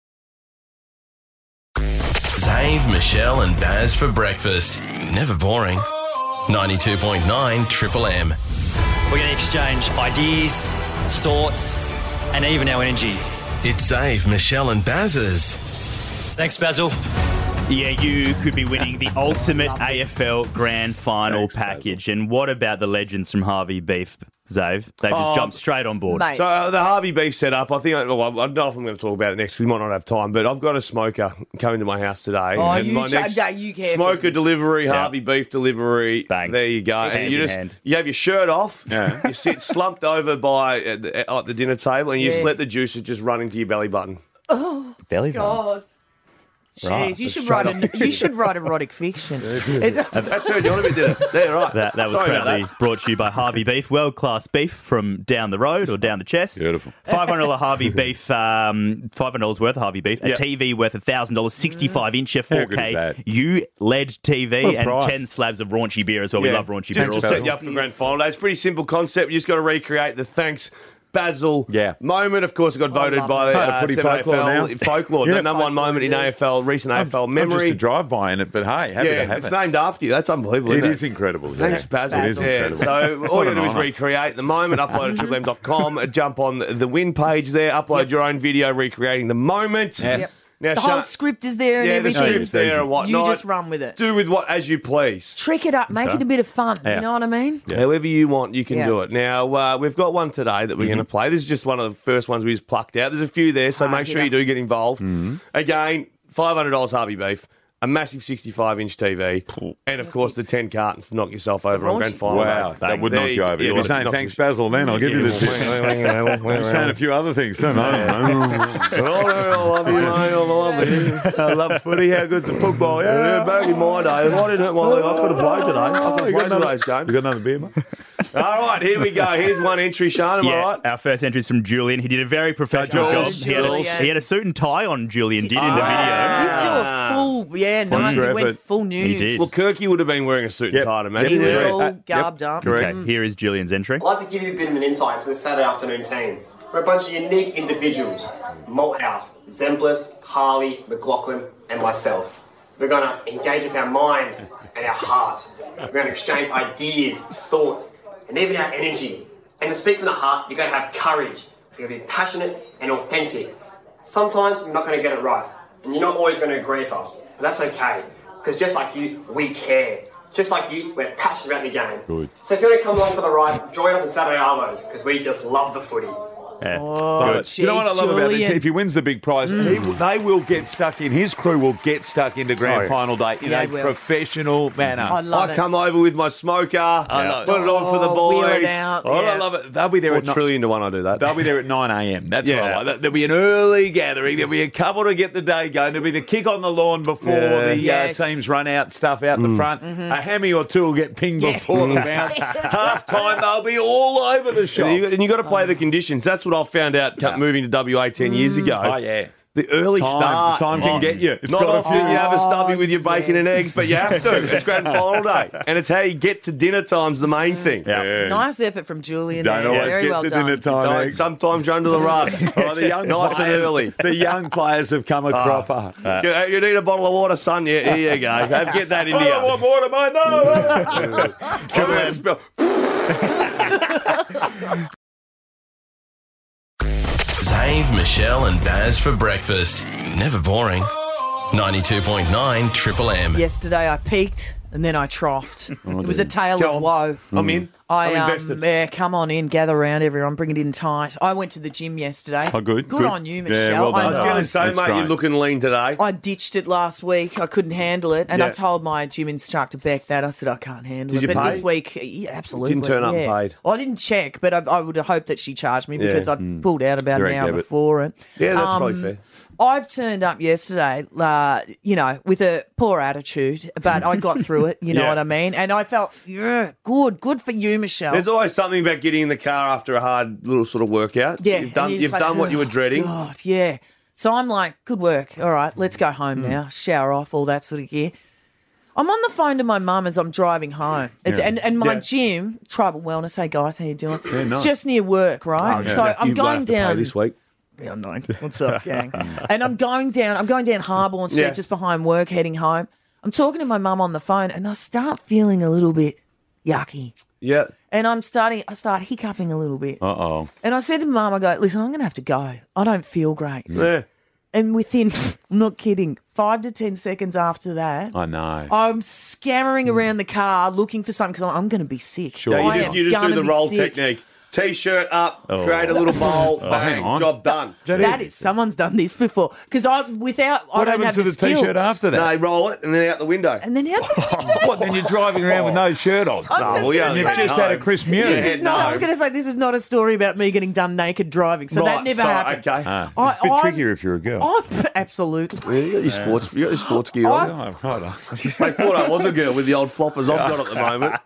Zave, Michelle, and Baz for breakfast. Never boring. ninety-two point nine Triple M.
We're going to exchange ideas, thoughts, and even our energy.
It's Zave, Michelle, and Baz's.
Thanks, Basil.
Yeah, you could be winning the ultimate A F L Grand Final
Thanks,
package. And what about the legends from Harvey Beef, Zave? They've just
Oh,
jumped straight on board.
Mate.
So uh, the Harvey Beef setup, I think, I, well, I don't know if I'm going to talk about it next. We might not have time, but I've got a smoker coming to my house today.
Oh,
and
you
my
cha-
next
yeah, you careful.
smoker delivery,
Yeah.
Harvey Beef delivery.
Bang.
There you go.
Hand
And you
in
just
hand.
you have your shirt off.
Yeah.
You sit slumped over by at the, at the dinner table, and you
Yeah.
just let the juices just run into your belly button.
Oh,
Belly button.
God. Jeez,
Right.
you should
Straight
write a, you should write erotic fiction. It's a-
That turned you on a bit, did it? There, right.
That, that was
Sorry about
proudly
that.
brought to you by Harvey Beef, world-class beef from down the road or down the chest.
Beautiful.
five hundred dollars Harvey Beef, um, five hundred dollars worth of Harvey Beef, a
Yep.
T V worth one thousand dollars, sixty-five incher,
How
four
good is
K
that?
U L E D T V,
What a
and
price.
ten slabs of raunchy beer as well. We
Yeah.
love raunchy
just
beer
to
also.
set you up for the grand final day. It's a pretty simple concept. You just got to recreate the thanks Basil
Yeah.
moment. Of course, it got voted
love
by
it.
the
Oh, the
uh,
footy
seven
folklore
A F L
now.
folklore.
Yeah,
the number one
folklore,
moment in
yeah.
A F L, recent A F L
I'm
memory.
just a drive-by in it, but hey, happy
yeah,
to have
it's
it.
named after you. That's unbelievable.
It
isn't
is incredible.
Thanks,
yeah.
Basil.
It is
Yeah,
incredible.
so all
What
you
an
do is
honour.
recreate the moment, upload it to triple m dot com, jump on the, the win page there, upload your own video recreating the moment.
Yes. Yep.
Now,
The
Sha-
whole script is there and
yeah, the
everything.
script's there and whatnot.
You just run with it.
Do with what as you please.
Trick it up. Make
Okay.
it a bit of fun.
Yeah.
You know what I mean?
Yeah.
However you want, you can
Yeah.
do it. Now, uh, we've got one today that we're going to play. This is just one of the first ones we just plucked out. There's a few there, so
Ah,
make sure
yeah.
you do get involved. Again, five hundred dollars Harvey Beef, a massive sixty-five inch T V, and, of course, the ten cartons to knock yourself over on grand final.
Wow,
day.
that would
There
knock you over.
yeah,
You'll be saying,
knocks
thanks,
you-
Basil, then I'll give you the tip. I'm saying a few other things, don't I?
I love you, mate. I love you.
I love footy. How good's the football?
Yeah,
Yeah.
back in my day, if I didn't hurt my leg, I could have played today. I could have
You got
played
another-
today's game.
You got another beer, mate?
All right, here we go. Here's one entry, Sean. Am I
Yeah,
right?
our first entry is from Julian. He did a very professional job.
Jules.
He had, a,
Julian.
he had a suit and tie on, Julian did in the
Ah.
You
video.
do a full, yeah, nice. He
your
went
effort.
full news.
He did.
Well, Kirky would have been wearing a suit and
Yep.
tie, to imagine.
He was
Yeah.
all
Uh, yep.
garbed up.
Okay,
Mm.
here is Julian's entry.
I'd like to give you a bit of an insight to the Saturday afternoon team. We're a bunch of unique individuals. Malthouse, Zemplis, Harley, McLaughlin, and myself. We're going to engage with our minds and our hearts. We're going to exchange ideas, thoughts, and even our energy. And to speak from the heart, you've got to have courage. You've got to be passionate and authentic. Sometimes we're not going to get it right, and you're not always going to agree with us. But that's okay, because just like you, we care. Just like you, we're passionate about the game.
Good.
So if you want to come along for the ride, join us on Saturday Arvos, because we just love the footy.
Yeah.
Oh,
Good.
jeez,
You know what I love about
Julian.
it? If he wins the big prize, he, will- they will get stuck in. His crew will get stuck into grand
Oh, yeah.
final day in
Yeah,
a
they will.
professional manner.
I love
I
it.
come over with my smoker,
know.
put it on for the
Oh, wheel
boys.
it out,
Oh,
yeah.
I love it. They'll be there
Four
at ni-
trillion to one I do that.
They'll be there at nine a.m. That's what I
Yeah.
like. There'll be an early gathering. There'll be a couple to get the day going. There'll be the kick on the lawn before
Yeah.
the
Yes.
uh, teams run out stuff out the front. A hammy or two will get pinged before the bounce. Half time, they'll be all over the shop.
And you, and you got to play the conditions. That's what I found out co- moving to W A ten years ago.
Oh, yeah.
The early
Time-
start.
time can
Oh,
get you. It's
Not
got a
often
few-
you have a stubby
Oh,
with your bacon and
yes.
eggs, but you have to. It's grand final day. And it's how you get to dinner time's the main thing.
Yeah.
Nice effort from Julian.
Don't
there.
always
Very
get
well
to
done.
dinner time.
Don't-
eggs.
Sometimes you're under the rug.
Oh, the young
nice and
players,
early.
the young players have come a cropper.
You- You need a bottle of water, son. Yeah, here you go. Have- Get that into
I
you.
don't want water, mate. No.
Come on, spill-
Zave, Michelle, and Baz for breakfast. Never boring. ninety-two point nine Triple M.
Yesterday I peaked and then I troughed. It was a tale
Go
of
on.
woe.
I'm in.
I
I'm
um,
invested.
yeah, come on in, gather around, everyone, bring it in tight. I went to the gym yesterday.
Oh, good,
Good,
good.
on you,
Yeah,
Michelle.
well done.
I was
know.
going to say,
That's
mate,
great.
you're looking lean today.
I ditched it last week. I couldn't handle it, and I
Yeah.
told my gym instructor Beck that I said I can't handle
Did
it.
you
but
pay?
this week, yeah, absolutely,
Didn't turn up and
yeah.
paid.
Well, I didn't check, but I, I would have hoped that she charged me
Yeah.
because I pulled out about
Direct
an hour
debit.
before it.
Yeah, that's
Um,
probably fair.
I've turned up yesterday, uh, you know, with a poor attitude, but I got through it. You know
Yeah.
what I mean? And I felt, yeah, good, good for you, Michelle.
There's always something about getting in the car after a hard little sort of workout.
Yeah,
You've
and
done,
you're
you've
just like,
done what you were
"Oh,
dreading.
God, yeah. So I'm like, good work. All right, let's go home
Hmm.
now. Shower off, all that sort of gear. I'm on the phone to my mum as I'm driving home. It's,
Yeah.
and, and my
Yeah.
gym, Tribal Wellness, hey guys, how you doing?
Yeah, nice.
It's just near work, right?
Oh, yeah.
So I'm
You
going
have to pay
down
this week.
Yeah, I know. What's up, gang? And I'm going down. I'm going down Harborne Street,
Yeah.
just behind work, heading home. I'm talking to my mum on the phone, and I start feeling a little bit yucky.
Yeah.
And I'm starting. I start hiccuping a little bit.
Uh oh.
And I said to mum, I go, listen, I'm going to have to go. I don't feel great.
Yeah.
And within, I'm not kidding, five to ten seconds after that,
I know.
I'm scammering around the car looking for something because I'm going to be sick.
Sure.
Yeah,
I
you just,
am
you just do
gonna
the
be
roll
sick.
technique. T-shirt up,
Oh.
create a little bowl,
Oh,
bang,
hang on.
job done.
That is, someone's done this before because I, without, I
What
don't
happens
have
to
the
the
skills.
t-shirt after that?
No, roll it and then out the window.
And then out the window.
What, then you're driving around with no shirt on?
I'm just
well, yeah,
gonna
You've
say-
just had a crisp meal.
This
Yeah,
is not. I was
no.
going to say this is not a story about me getting done naked driving. So that
Right,
never
so,
happened.
Okay.
Ah,
I-
it's a bit
I'm-
trickier if you're a girl.
I'm absolutely.
Yeah, you got your sports, you got your sports gear on.
Oh, right on.
They thought I was a girl with the old floppers I've got at the moment.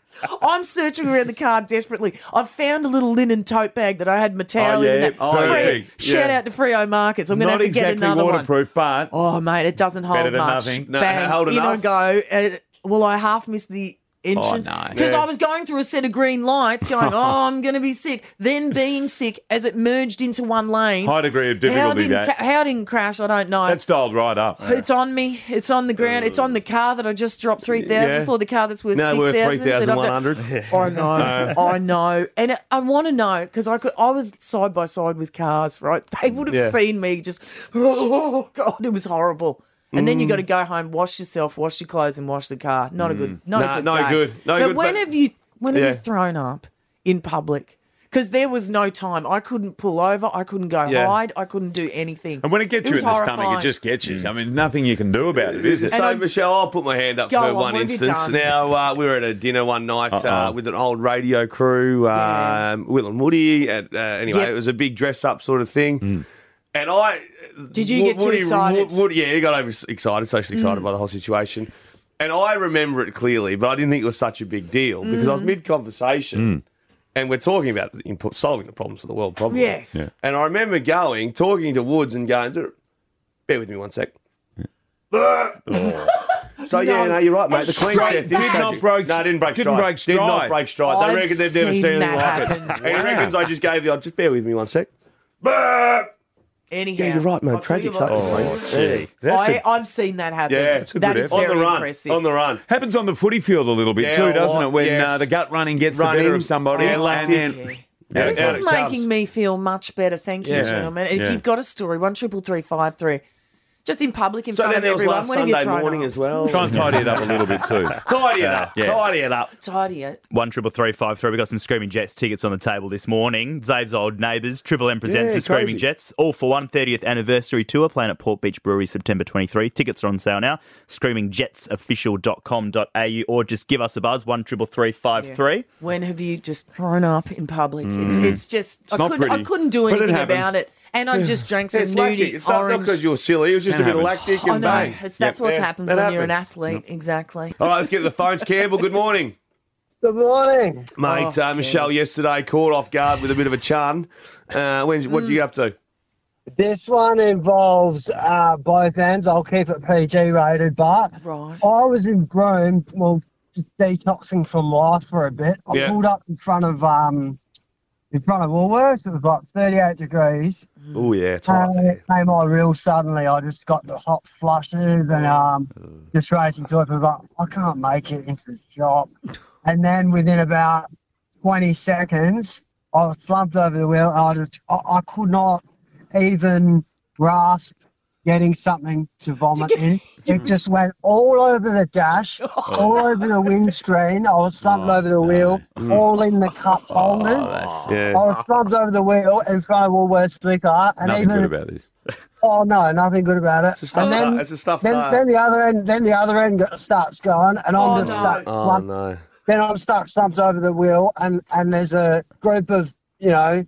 I'm searching around the car desperately. I've found a little linen tote bag that I had my towel
Oh,
in.
yeah.
And that.
Oh,
Free-
perfect.
Shout
Yeah.
out to Freo Markets. I'm going to
Not
have to get
exactly
another one.
waterproof, but
Oh, mate, it doesn't hold
Better than
much.
nothing.
No,
Bang,
hold
in
enough.
I go. Uh, well, I half missed the entrance.
Oh, no.
Because
Yeah.
I was going through a set of green lights going, oh, I'm going to be sick. Then being sick as it merged into one lane.
High degree of
How
difficulty,
didn't,
that.
ca- how didn't crash, I don't know.
That's dialed right up.
It's on me. It's on the ground. It's on the car that I just dropped three thousand
Yeah.
for, the car that's worth
No,
six
worth
thousand.
three thousand one hundred.
I know. I know. And I want to know, because I could. I was side by side with cars, right? They would have
Yeah.
seen me just, oh, God, it was horrible. And then you
Mm.
got to go home, wash yourself, wash your clothes, and wash the car. Not a good, not
Nah,
a good
no
day.
good. No
but
good,
when
but-
have you, when have
Yeah.
you thrown up in public? Because there was no time. I couldn't pull over. I couldn't go
Yeah.
hide. I couldn't do anything.
And when it gets you
was
in the stomach,
horrifying.
it just gets you. I mean, nothing you can do about it, is it?
So, Michelle, I'll put my hand up
Go
for
on,
one
what have you
instance.
done?
Now, uh, we were at a dinner one night uh,
Uh-oh.
with an old radio crew, um, Will and Woody. At, uh, anyway,
Yep.
it was a big dress-up sort of thing. And I...
Did you get too
Woody,
excited?
Woody, yeah, he got over excited, socially excited
Mm.
by the whole situation. And I remember it clearly, but I didn't think it was such a big deal because I was
Mm.
mid-conversation. And we're talking about in- solving the problems of the world, probably.
Yes.
Yeah.
And I remember going, talking to Woods and going, bear with me one sec. So, yeah,
No.
no, you're right, mate. The
And
Queen's
straight
death is
Did not
tragic.
break-
No, it didn't break
didn't
stride.
break
Did not
stride.
break stride. They
I've
reckon they've never
seen
seen anything
that
like
happen.
it. And he
Wow.
reckons I just gave you, just bear with me one sec.
Anyhow.
Yeah, you're right, mate.
I'll tell you
Tragic
what.
stuff. mate.
That's
I,
a-
I've seen that happen.
Yeah,
It's a
That
good
is
effort.
On
very
the run.
impressive.
On the run.
Happens on the footy field a little bit
Yeah,
too,
a
doesn't
lot,
it? When
yes.
uh, the gut running gets the
Running.
better of somebody.
Yeah,
and
lactic.
then,
Yeah,
This
out
is
it
making
comes.
me feel much better. Thank you,
Yeah.
gentlemen. If
Yeah.
you've got a story, one triple three five three, just in public in
So
front
then
of
there was
everyone.
last
When have you
Sunday
thrown
morning
up?
as well.
Try and tidy it up a little bit too.
Tidy it up.
Yeah.
Tidy it up.
Tidy it.
One triple three five three. We got some Screaming Jets tickets on the table this morning. Zave's old neighbours. Triple M presents
Yeah,
the Screaming
crazy.
Jets. All for one thirtieth anniversary tour playing at Port Beach Brewery September twenty-third. Tickets are on sale now. screaming jets official dot com dot a u or just give us a buzz. One triple three five three.
When have you just thrown up in public? It's
Mm.
it's just
It's
I
not
couldn't I
pretty.
couldn't do
But it
anything
happens.
about it, and I just drank some
It's lactic.
nudie
It's not
orange.
because you're silly. It was just
Can
a bit of
happen.
lactic
I
and
know.
bang.
It's, that's
Yep.
what's
Yeah,
happened
that
when you're an
happens.
athlete. Exactly.
All right, let's get to the phones. Campbell, good morning.
Good morning.
Mate,
Oh,
uh, Michelle yesterday caught off guard with a bit of a chun. Uh, when, what did you get up to?
This one involves uh, both ends. I'll keep it P G rated, but
Right.
I was in Broome, well, just detoxing from life for a bit. I
Yeah.
pulled up in front of um, in front of Woolworths. It was like thirty-eight degrees.
Oh, yeah, it's hot.
And it came on real suddenly. I just got the hot flushes and um, just racing to it. I was like, I can't make it into the shop. And then within about twenty seconds, I was slumped over the wheel. And I just, I, I could not even grasp getting something to vomit in. It just went all over the dash, all over the windscreen. I was slumped over the wheel, all in the cup holders.
Yeah.
I was slumped over the wheel in front of Woolworths Slicker, and
Nothing
even
good about this.
oh no, nothing good about it.
It's a stuff
and then,
start. It's a stuff
then,
start.
then the other end, then the other end go- starts going, and I'm
Oh,
just
no.
stuck.
Oh,
slumped-
no.
Then I'm stuck slumped over the wheel, and and there's a group of you know,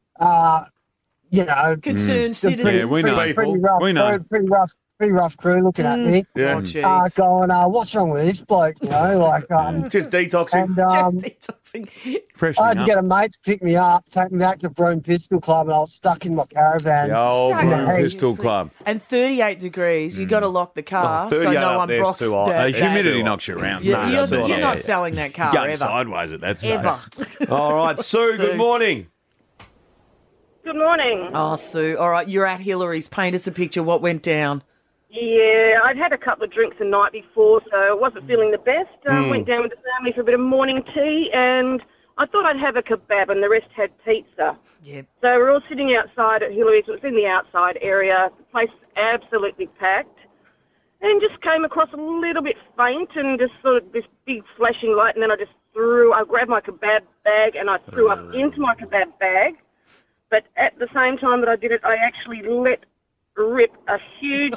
uh, you know,
Concerned
some
citizens.
pretty,
Yeah, we
pretty,
know.
pretty rough,
We know.
Pretty, pretty rough, pretty rough crew looking at me.
Yeah.
Oh, jeez.
Uh, going, uh, what's wrong with this bloke? You know, like, um,
Just detoxing.
and um,
Detoxing.
Freshening
I had to
up.
get a mate to pick me up, take me back to Broome Pistol Club, and I was stuck in my caravan.
The old
So
Broome
seriously.
Pistol Club.
And thirty-eight degrees, you got to lock the car
Oh,
so
thirty-eight
no
up
one
there's
blocks
too hot.
that.
Uh,
Yeah.
humidity
that-
knocks you around.
Yeah,
No,
you're
that's all
you're
right.
not selling that car
Going
ever.
sideways at that stage.
Ever.
All right, Sue, good
Sue.
morning.
Good morning.
Oh, Sue. All right, you're at Hillary's. Paint us a picture. What went down?
Yeah, I'd had a couple of drinks the night before, so I wasn't feeling the best. Um,
Mm.
Went down with the family for a bit of morning tea, and I thought I'd have a kebab, and the rest had pizza.
Yeah.
So we're all sitting outside at Hillary's. It was in the outside area. The place was absolutely packed. And just came across a little bit faint and just sort of this big flashing light, and then I just threw, I grabbed my kebab bag and I threw up into my kebab bag. But at the same time that I did it, I actually let rip a huge...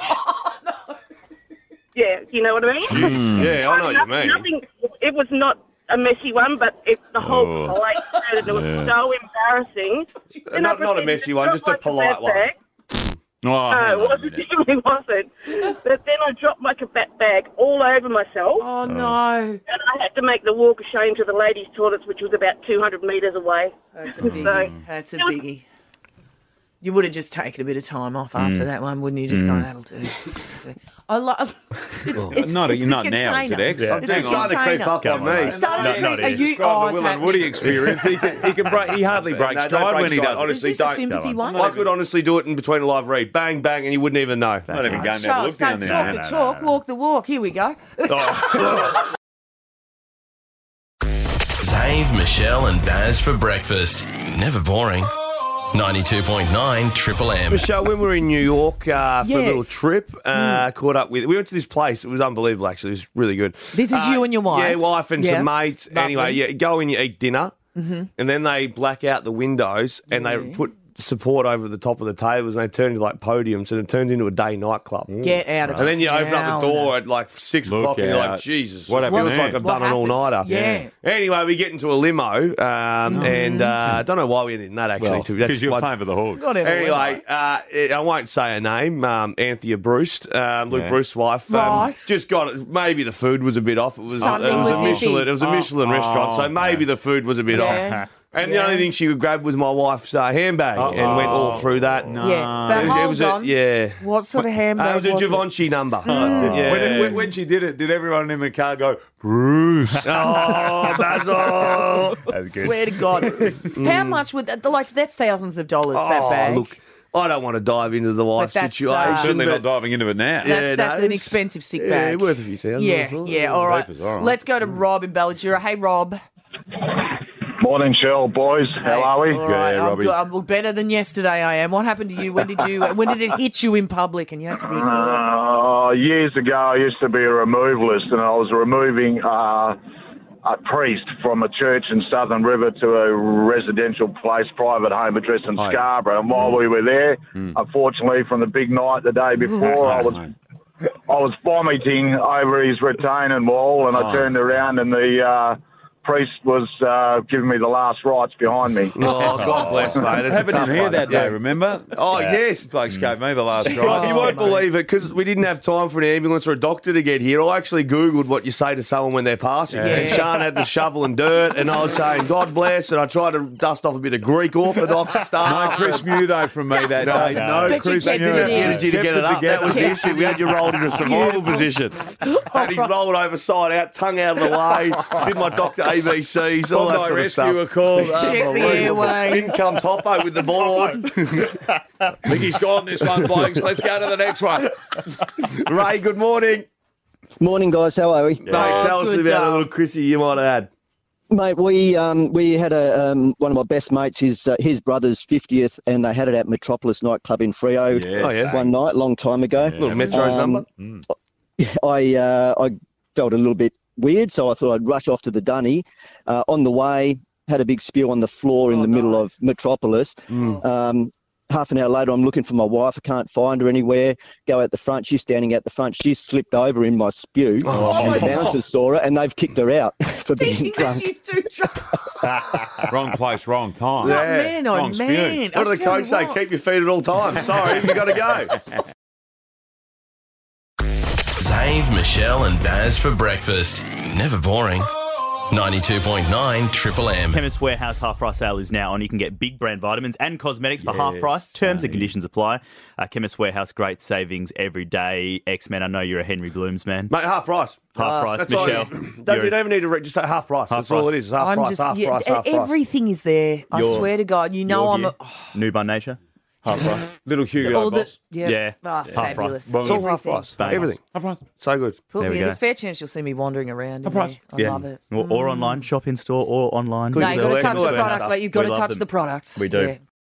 Yeah, you know what I mean?
Jeez. Yeah, I know what you
Nothing-
mean.
Nothing, it was not a messy one, but it, the whole
Oh.
plate started. It was
Yeah.
so embarrassing. Then
Not,
I
not a
proceeded
messy
to
one,
drop
just a
my
polite
kebab
one.
bag.
Oh,
No,
hang
it
on a
wasn't,
minute.
it really wasn't. But then I dropped my kebab bag all over myself.
Oh, no.
And I had to make the walk of shame to the ladies' toilets, which was about two hundred metres away.
That's a
So,
biggie. That's a
it was-
biggie. You would have just taken a bit of time off after
Mm.
that one, wouldn't you? Just
Mm.
going, that'll do. That'll do. I love. It's, it's,
not
it's
not
the
now, is it,
container.
X?
It's
Hang
the
on.
starting to creep
container.
up on me.
It's starting to
No,
creep.
not
Are
here.
you?
Describe
Oh,
the
it's
Will and
happening.
Woody experience. He can, he can break. He hardly breaks
No, don't
stride
break
when he
stride.
does. it.
Honestly,
Is this a
don't.
sympathy one?
I could honestly do it in between a live read. Bang, bang, and you wouldn't even know.
Not even going to have a
Charles,
look down
don't
there.
talk the talk, walk the walk. Here we go.
Zave, Michelle, and Baz for breakfast. Never boring. ninety-two point nine Triple M.
Michelle, when we were in New York uh, for
Yeah.
a little trip, uh, caught up with. We went to this place. It was unbelievable, actually. It was really good.
This is
Uh,
you and your wife?
Yeah, wife and
Yeah.
some mates.
Lovely.
Anyway, yeah, go and you eat dinner,
Mhm.
and then they black out the windows and they put support over the top of the tables and they turn into like podiums and it turns into a day nightclub.
Get out of
And then you open up
town.
the door at like six
Look
o'clock and you're like,
out.
Jesus,
What
it
happened
feels
there?
like I've
What
done an all-nighter.
happened? Yeah.
Anyway, we get into a limo um, and uh, I don't know why we ended in that actually.
Well,
too. That's
because you're
why-
playing for the Hawks.
Whatever.
Anyway, uh, I won't say her name. Um, Anthea Bruce, um, Luke
Yeah.
Bruce's wife. Um,
Right.
Just got it. Maybe the food was a bit off. It was,
Something
it was,
was
a
iffy.
Michelin. It was a
Oh,
Michelin
oh,
restaurant, so maybe
yeah.
the food was a bit
Yeah.
off. And
Yeah.
the only thing she could grab was my wife's uh, handbag, and went all through that.
No.
Yeah, but
It was, it
hold
was a,
on.
yeah.
What sort of handbag
Uh, it was a
was it?
Givenchy number.
Oh.
Yeah.
When, when, when she did it, did everyone in the car go, Bruce?
Oh, Basil!
That's good.
Swear to God. How much would that, like, that's thousands of dollars, that
Oh,
bag.
look, I don't want to dive into the wife
that's, uh,
situation.
Certainly
but-
not diving into it now.
That's,
Yeah,
that's
no,
an
it's-
expensive sick
yeah,
bag.
worth a few thousand.
Yeah,
I thought.
yeah, all right.
Papers, all right.
Let's go to Rob in Ballajura. Hey, Rob.
Morning, Shell boys. How are we?
All right,
Yeah,
I'm,
Robbie.
good. I'm better than yesterday. I am. What happened to you? When did you? When did it hit you in public? And you had to be.
Uh, years ago, I used to be a removalist, and I was removing uh, a priest from a church in Southern River to a residential place, private home address in
Oh, yeah.
Scarborough. And while we were there,
Mm.
unfortunately, from the big night the day before, I was I was vomiting over his retaining wall, and I
Oh.
turned around, and the uh, priest was uh, giving me the last rites behind me.
Oh, God bless, mate. That's a
Happened
tough
in here
one.
that day,
Yeah.
remember?
Oh,
Yeah.
yes.
Blokes gave me the last
You
ride.
won't believe it because we didn't have time for an ambulance or a doctor to get here. I actually Googled what you say to someone when they're passing.
Yeah.
And Sean had the shovel and dirt, and I was saying, God bless, and I tried to dust off a bit of Greek Orthodox
No
stuff.
Chris Mew, though, from me that
No,
day.
no,
Bet you
Chris
kept
Mew.
it in.
The energy to
Kept
get it up. That was the
Kept
issue. We had you rolled in a survival position. Had him rolled over side out, tongue out of the way. Did my Doctor A B Cs, all that
Bondi
sort of
Rescue
stuff.
were called.
Check the
Unbelievable.
airways.
In comes Hoppo with the board.
I think he's gone this one, blokes. Let's go to the next one.
Ray, good morning.
Morning, guys. How are we?
Mate, tell us
good
about
job.
a little Chrissy you might have had.
Mate, we um, we had a um, one of my best mates, his uh, his brother's fiftieth, and they had it at Metropolis nightclub in Freo
Yes.
Oh, yeah.
one night, long time ago.
Little Metro's
Um,
number.
I uh, I felt a little bit weird, so I thought I'd rush off to the dunny. Uh, on the way, had a big spew on the floor in
Oh,
the
no.
middle of Metropolis. Um, half an hour later, I'm looking for my wife. I can't find her anywhere. Go out the front. She's standing out the front. She's slipped over in my spew,
Oh,
and the
my
bouncers saw her, and they've kicked her out for being
Thinking that
drunk.
she's too drunk.
Wrong place, wrong time.
Oh, man, oh,
Wrong spew.
man.
What
I'll
did the
tell
coach
you
say?
what.
Keep your feet at all times. Sorry, you got to go.
Zave, Michelle, and Baz for breakfast. Never boring. ninety-two point nine Triple M.
Chemist Warehouse half price sale is now on. You can get big brand vitamins and cosmetics for half
Yes,
price. Terms and
mate.
conditions apply. Uh, Chemist Warehouse, great savings every day. X-Men, I know you're a Henry Blooms man.
Mate, half price.
Half price,
That's all.
Michelle.
Don't,
you're-
you don't even need to read, just say half price.
Half
That's all
price.
it is. Half
I'm
price,
just
half
yeah,
price, half price.
everything is there. I
Your-
swear to God. You know
your
I'm. A,
gear. New by nature. Half price.
Little Hugo
all the
boss.
yeah,
Yeah.
Ah,
Yeah.
fabulous.
Half price.
It's all half
Everything.
price.
Bang.
Everything.
Half price.
So good.
Cool.
There we
Yeah,
go.
there's a fair chance you'll see me wandering around. in
price.
there. I
Yeah.
love it.
Or, or
Mm.
online, shop in store or online.
No, you've got to
Click
touch
the
the
link.
products. Like, you've got
We
to
love
touch
them.
the products.
We do.
Yeah.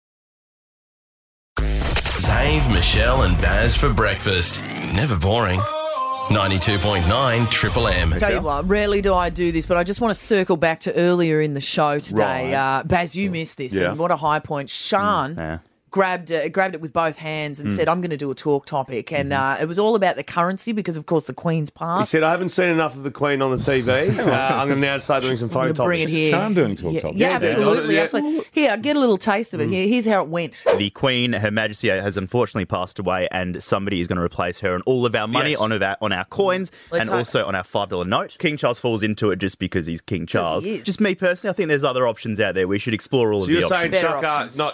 Zave, Michelle, and Baz for breakfast. Never boring. ninety-two point nine Triple M.
Tell you what, rarely do I do this, but I just want to circle back to earlier in the show today.
Right.
Uh, Baz, you missed this,
Yeah.
and what a high point. Sean
Yeah.
grabbed uh, grabbed it with both hands and
Mm.
said, I'm going to do a talk topic. And uh, it was all about the currency because, of course, the Queen's
He
passed.
said, I haven't seen enough of the Queen on the T V. Uh, I'm going to now start doing some phone
I'm
topics.
gonna bring it here.
Sean doing talk
yeah,
topics.
yeah,
Yeah.
absolutely,
Yeah.
absolutely. Here, get a little taste of it. Here, here's how it went.
The Queen, Her Majesty, has unfortunately passed away, and somebody is going to replace her on all of our money,
Yes.
on of our on our coins,
Let's
and
hope.
also on our five dollar note. King Charles falls into it just because he's King Charles.
he is.
Just me personally, I think there's other options out there. We should explore all
So
of
you're
the
saying
options.
Better
Chuck, uh,
options.
not yet.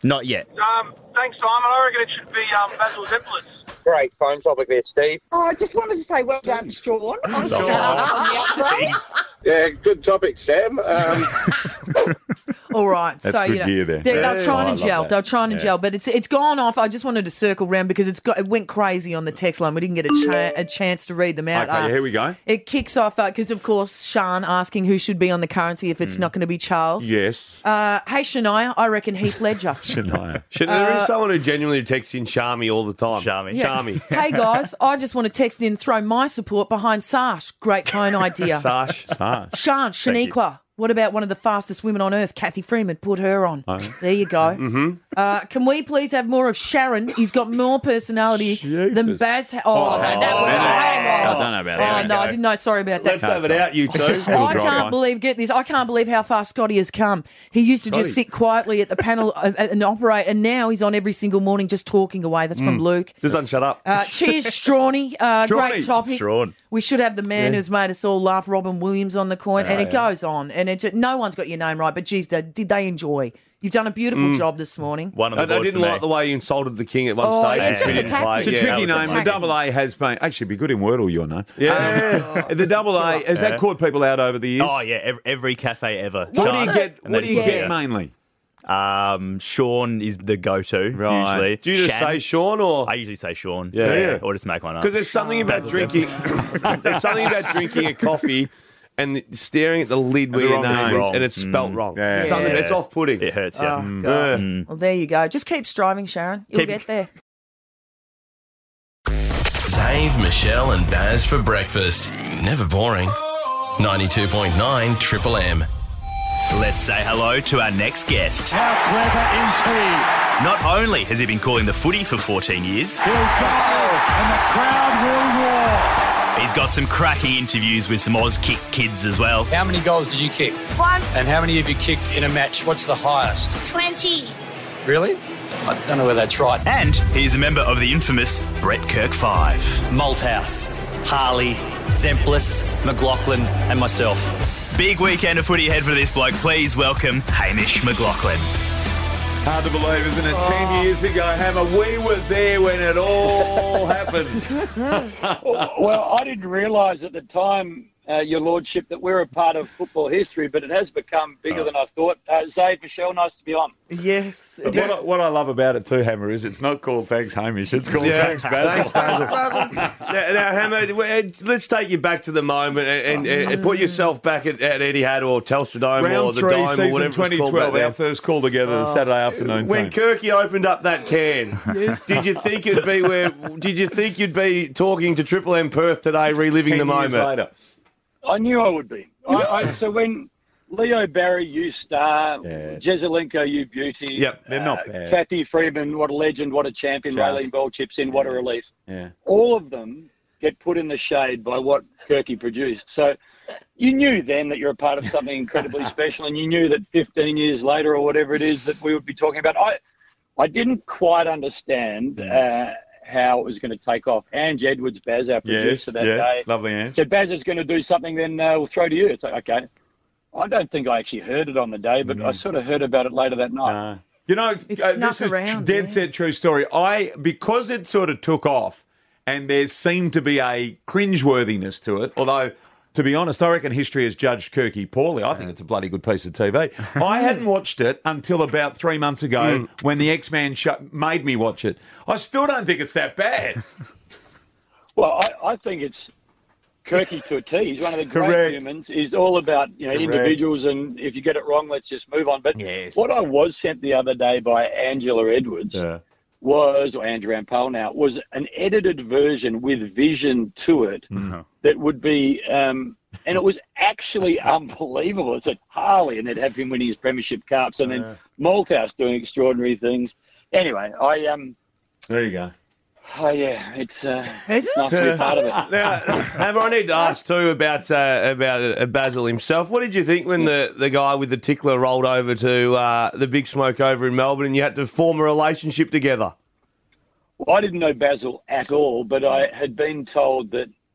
Not yet.
Um, thanks, Simon. I reckon it should be um, Basil Zemplis.
Great phone topic there, Steve.
Oh, I just wanted to say well done, Sean. On
Sean.
the upgrade.
Yeah, good topic, Sam. Um,
All right,
That's
so
good
you know
gear there.
they're,
Yeah.
they're trying
Oh, I
to
love
gel.
that.
They're trying to
Yeah.
gel, but it's it's gone off. I just wanted to circle round because it's got it went crazy on the text line. We didn't get a, cha- a chance to read them out.
Okay,
Uh,
here we go.
It kicks off because, of course, Sean asking who should be on the currency if it's not going to be Charles.
Yes.
Uh, hey, Shania, I reckon Heath Ledger.
Shania.
Should, there
Uh,
is someone who genuinely texts in Charmy all the time.
Charmy.
Yeah.
Charmy.
Hey, guys, I just want to text in, throw my support behind Sash. Great phone idea.
Sash.
Sash.
Sean,
Thank you.
Shaniqua. What about one of the fastest women on earth, Kathy Freeman? Put her on.
Oh.
There you go.
Mm-hmm.
Uh, can we please have more of Sharon? He's got more personality than Baz. Ha- oh,
Oh,
no, that was a hang on.
I don't know about
Oh,
that.
no, I didn't know. Sorry about that.
Let's have it out, you two.
I can't believe, get this, I can't believe how far Scotty has come. He used to just
Scotty.
sit quietly at the panel uh, and operate, and now he's on every single morning just talking away. That's from
Mm.
Luke.
Just don't shut up.
Uh, cheers, Strawny. Uh,
Strawny.
great topic.
Strawn.
We should have the man
Yeah.
who's made us all laugh, Robin Williams, on the coin,
Oh,
and it
yeah.
goes on. And it, no one's got your name right, but geez, they, did they enjoy? You've done a beautiful
Mm.
job this morning.
One
I, I didn't like the way you insulted the king at one
Oh,
stage.
yeah, just
He didn't
attacked
play.
him.
It's a
Yeah,
tricky
that was
name. The double A has been actually be good in Wordle. Your name,
Yeah.
Uh, the double A has
Yeah.
that caught people out over the years.
Oh yeah, every, every cafe ever.
What do
Sean-
you get?
and
What
then
do you
he's-
get
yeah.
mainly?
Um, Sean is the go-to
Right.
usually.
Do you just
Shan-
say Sean or?
I usually say Sean.
Yeah. Yeah.
Or just make one up.
Because there's something about
Basil
drinking. there's something about drinking a coffee and staring at the lid where
the
your
wrong
name
name.
is, and it's spelt
Mm.
wrong.
Yeah.
Something
Yeah.
it's off-putting.
It hurts, yeah.
Oh,
Mm.
God.
Yeah.
Mm.
Well, there you go. Just keep striving, Sharon. You'll
Keep-
get there.
Zave, Michelle, and Baz for breakfast. Never boring. ninety-two point nine Triple M.
Let's say hello to our next guest.
How clever is he?
Not only has he been calling the footy for fourteen years,
He'll go, and the crowd will roar.
he's got some cracking interviews with some Oz Kick kids as well.
How many goals did you kick?
One.
And how many have you kicked in a match? What's the highest?
Twenty.
Really? I don't know whether that's right.
And he's a member of the infamous Brett Kirk Five.
Malthouse, Harley, Zemplis, McLaughlin, and myself.
Big weekend of footy ahead for this bloke. Please welcome Hamish McLaughlin.
Hard to believe, isn't it? Ten years ago, Hammer, we were there when it all happened.
Well, I didn't realise at the time, uh, Your Lordship, that we're a part of football history, but it has become bigger than I thought. Uh, Zave, Michelle, nice to be on.
Yes.
What I, what I love about it too, Hammer, is it's not called Thanks Hamish, it's called
Yeah.
Thanks Basil.
Thanks, Basil. now, now, Hammer, w- let's take you back to the moment and, and, and put yourself back at, at Etihad or Telstra Dome or
Round
the
three,
Dome or
season
whatever
twenty
it's called back
twelve, our
then.
first call together the Saturday afternoon
When
team.
Kirky opened up that can, did you think it'd be where? Did you think you'd be talking to Triple M Perth today, reliving
Ten
the
years
moment?
later.
I knew I would be. I, I, so when Leo Barry, you star,
Yeah.
Jezelenko, you beauty.
Yep, they're not
uh,
bad.
Kathy Freeman, what a legend, what a champion.
Just.
Raylene Ball chips in, what a relief.
Yeah.
All of them get put in the shade by what Kirky produced. So you knew then that you're a part of something incredibly special, and you knew that fifteen years later or whatever it is that we would be talking about. I, I didn't quite understand uh, how it was going to take off. Ange Edwards, Baz, our
Yes,
producer that
yeah,
day,
lovely Ange.
said, Baz is going to do something, then uh, we'll throw to you. It's like, okay. I don't think I actually heard it on the day, but I sort of heard about it later that night.
Uh, you know,
It
uh,
snuck
this is
around,
dead
yeah.
set true story. I because it sort of took off, and there seemed to be a cringeworthiness to it. Although, to be honest, I reckon history has judged Kirky poorly. I think it's a bloody good piece of T V. I hadn't watched it until about three months ago
Mm.
when the X-Man show made me watch it. I still don't think it's that bad.
Well, I, I think it's Kirky to a T. He's one of the great
Correct.
humans. He's all about you know
Correct.
individuals, and if you get it wrong, let's just move on. But
Yes.
what I was sent the other day by Angela Edwards
Yeah.
was, or Andrew Rampole now, was an edited version with vision to it that would be, um, and it was actually unbelievable. It's at Harley, and they'd have him winning his premiership cups, and then Malthouse doing extraordinary things. Anyway, I um,
There you go.
oh yeah, it's uh,
Is
it's nice to be part of it.
Now, Hammer, I need to ask too about uh, about uh, Basil himself. What did you think when the, the guy with the tickler rolled over to uh, the Big Smoke over in Melbourne and you had to form a relationship together?
Well, I didn't know Basil at all, but I had been told that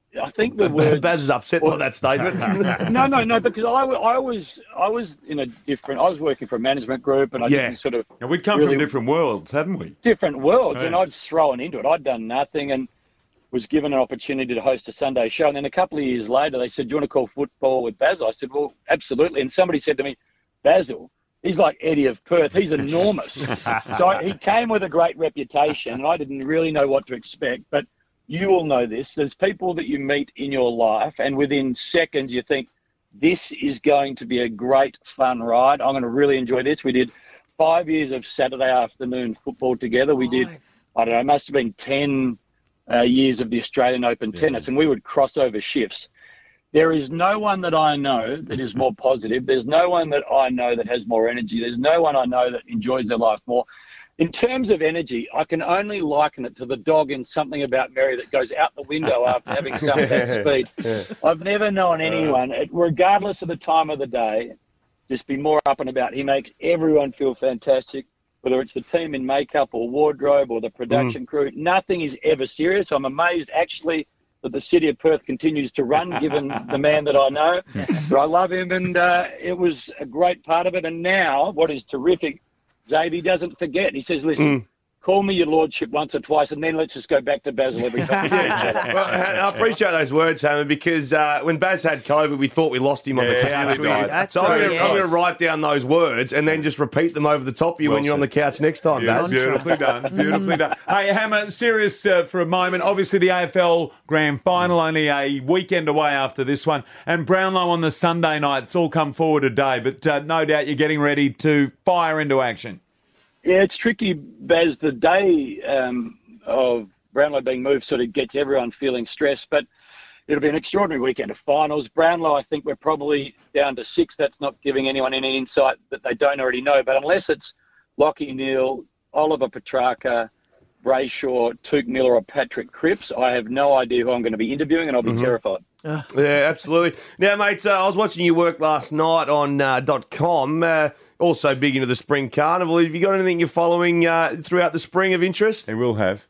I think the word
Baz is upset by that statement.
no, no, no, because I, wa- I was I was in a different. I was working for a management group, and I
Yeah.
didn't sort of.
Now, we'd come
really-
from different worlds, hadn't we?
different worlds,
Yeah.
and I'd thrown into it. I'd done nothing, and was given an opportunity to host a Sunday show. And then a couple of years later, they said, "Do you want to call football with Basil?" I said, "Well, absolutely." And somebody said to me, "Basil, he's like Eddie of Perth. He's enormous." So I, he came with a great reputation, and I didn't really know what to expect. But you all know this. There's people that you meet in your life, and within seconds you think, this is going to be a great fun ride. I'm going to really enjoy this. We did five years of Saturday afternoon football together. We did, I don't know, it must have been ten uh, years of the Australian Open tennis, and we would cross over shifts. There is no one that I know that is more positive. There's no one that I know that has more energy. There's no one I know that enjoys their life more. In terms of energy, I can only liken it to the dog in Something About Mary that goes out the window after having some of that speed. I've never known anyone, regardless of the time of the day, just be more up and about. He makes everyone feel fantastic, whether it's the team in makeup or wardrobe or the production mm. crew. Nothing is ever serious. I'm amazed, actually, that the city of Perth continues to run, given the man that I know. But I love him, and uh, it was a great part of it. And now, what is terrific, Xavier doesn't forget. He says, listen, mm. call me your lordship once or twice, and then let's just go back to Basil every time we see each other.
Well, I appreciate those words, Hammer, because uh, when Baz had COVID, we thought we lost him on
Yeah,
the couch.
he died.
That's
so I'm
right,
going
yes.
to write down those words and then just repeat them over the top of you
Well
when you're on the
said.
couch next time,
Yeah,
Baz.
beautifully done. Beautifully done. Hey, Hammer, serious uh, for a moment. Obviously, the A F L Grand Final only a weekend away after this one, and Brownlow on the Sunday night. It's all come forward today, but uh, no doubt you're getting ready to fire into action.
Yeah, it's tricky, Baz. The day um, of Brownlow being moved sort of gets everyone feeling stressed, but it'll be an extraordinary weekend of finals. Brownlow, I think we're probably down to six. That's not giving anyone any insight that they don't already know. But unless it's Lockie Neal, Oliver Petrarca, Brayshaw, Tuke Miller or Patrick Cripps, I have no idea who I'm going to be interviewing, and I'll be mm-hmm. terrified.
Yeah, absolutely. Now, mate, uh, I was watching your work last night on uh, .com. Uh, also big into the Spring Carnival. Have you got anything you're following uh, throughout the spring of interest?
They will have.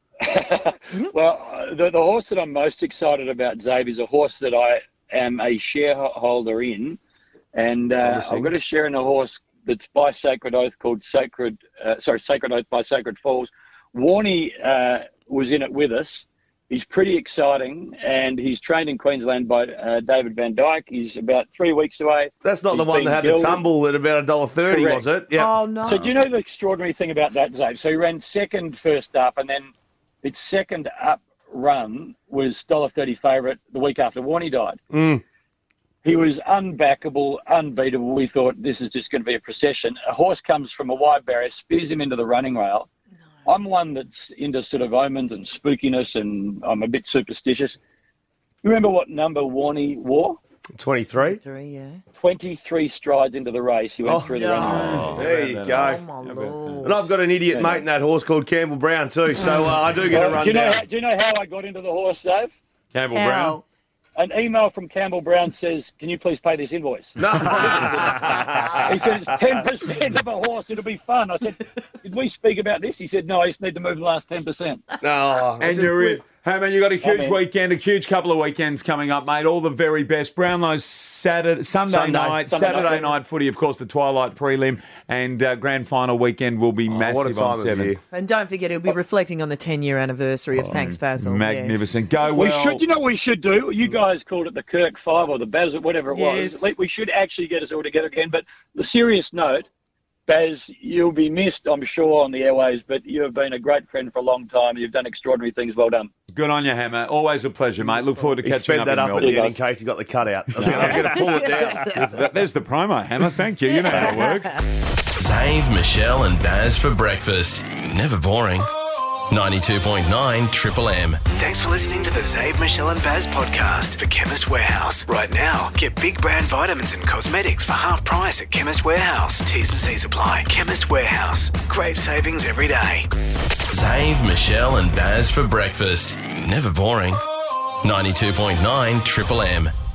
Well, the, the horse that I'm most excited about, Xavier, is a horse that I am a shareholder in. And uh, I've got a share in a horse that's by Sacred Oath called Sacred, uh, sorry, Sacred Oath by Sacred Falls. Warney uh, was in it with us. He's pretty exciting, and he's trained in Queensland by uh, David Van Dyke. He's about three weeks away.
That's not
He's
the one that had
gelded.
the tumble at about a dollar thirty, was it?
Yeah.
Oh, no.
So do you know the extraordinary thing about that, Xavier? So he ran second first up, and then its second up run was one dollar thirty favourite the week after Warney died.
Mm.
He was unbackable, unbeatable. We thought this is just going to be a procession. A horse comes from a wide barrier, spears him into the running rail. No. I'm one that's into sort of omens and spookiness, and I'm a bit superstitious. You remember what number Warney wore?
twenty-three.
Three, yeah.
twenty-three strides into the race. He went
Oh,
through the
no.
running rail.
There you go.
Oh, my Lord.
And I've got an idiot mate in that horse called Campbell Brown too, so uh, I do get a
Well,
run
do you know
down.
how, do you know how I got into the horse, Dave?
Campbell
How?
Brown.
An email from Campbell Brown says, can you please pay this invoice?
No.
He said, it's ten percent of a horse. It'll be fun. I said, did we speak about this? He said, no, I just need to move the last ten percent.
No.
And you're in. Hey, man, you got a huge
I'm in.
weekend, a huge couple of weekends coming up, mate. All the very best. Brownlow's Saturday, Sunday,
Sunday.
night,
Sunday
Saturday
night.
night footy, of course, the Twilight prelim, and uh, grand final weekend will be
Oh,
massive
what a time
on
of
seven.
year.
And don't forget, he'll be reflecting on the ten-year anniversary of Thanks Basil.
Magnificent.
Yes.
Go
We
well.
should, you know what we should do? You guys called it the Kirk Five or the Baz, whatever it
Yes.
was. We should actually get us all together again. But the serious note, Baz, you'll be missed, I'm sure, on the airways, but you have been a great friend for a long time. You've done extraordinary things. Well done.
Good on you, Hammer. Always a pleasure, mate. Look forward to
He
catching
sped
up
that
in
up at
Melbourne.
the end in case he got the cutout. I was going to pull it down.
There's the promo, Hammer. Thank you. You know how it works.
Zave, Michelle, and Baz for breakfast. Never boring. ninety-two point nine Triple M.
Thanks for listening to the Zave, Michelle and Baz podcast for Chemist Warehouse. Right now, get big brand vitamins and cosmetics for half price at Chemist Warehouse. T's and C's apply. Chemist Warehouse. Great savings every day.
Zave, Michelle, and Baz for breakfast. Never boring. ninety-two point nine Triple M.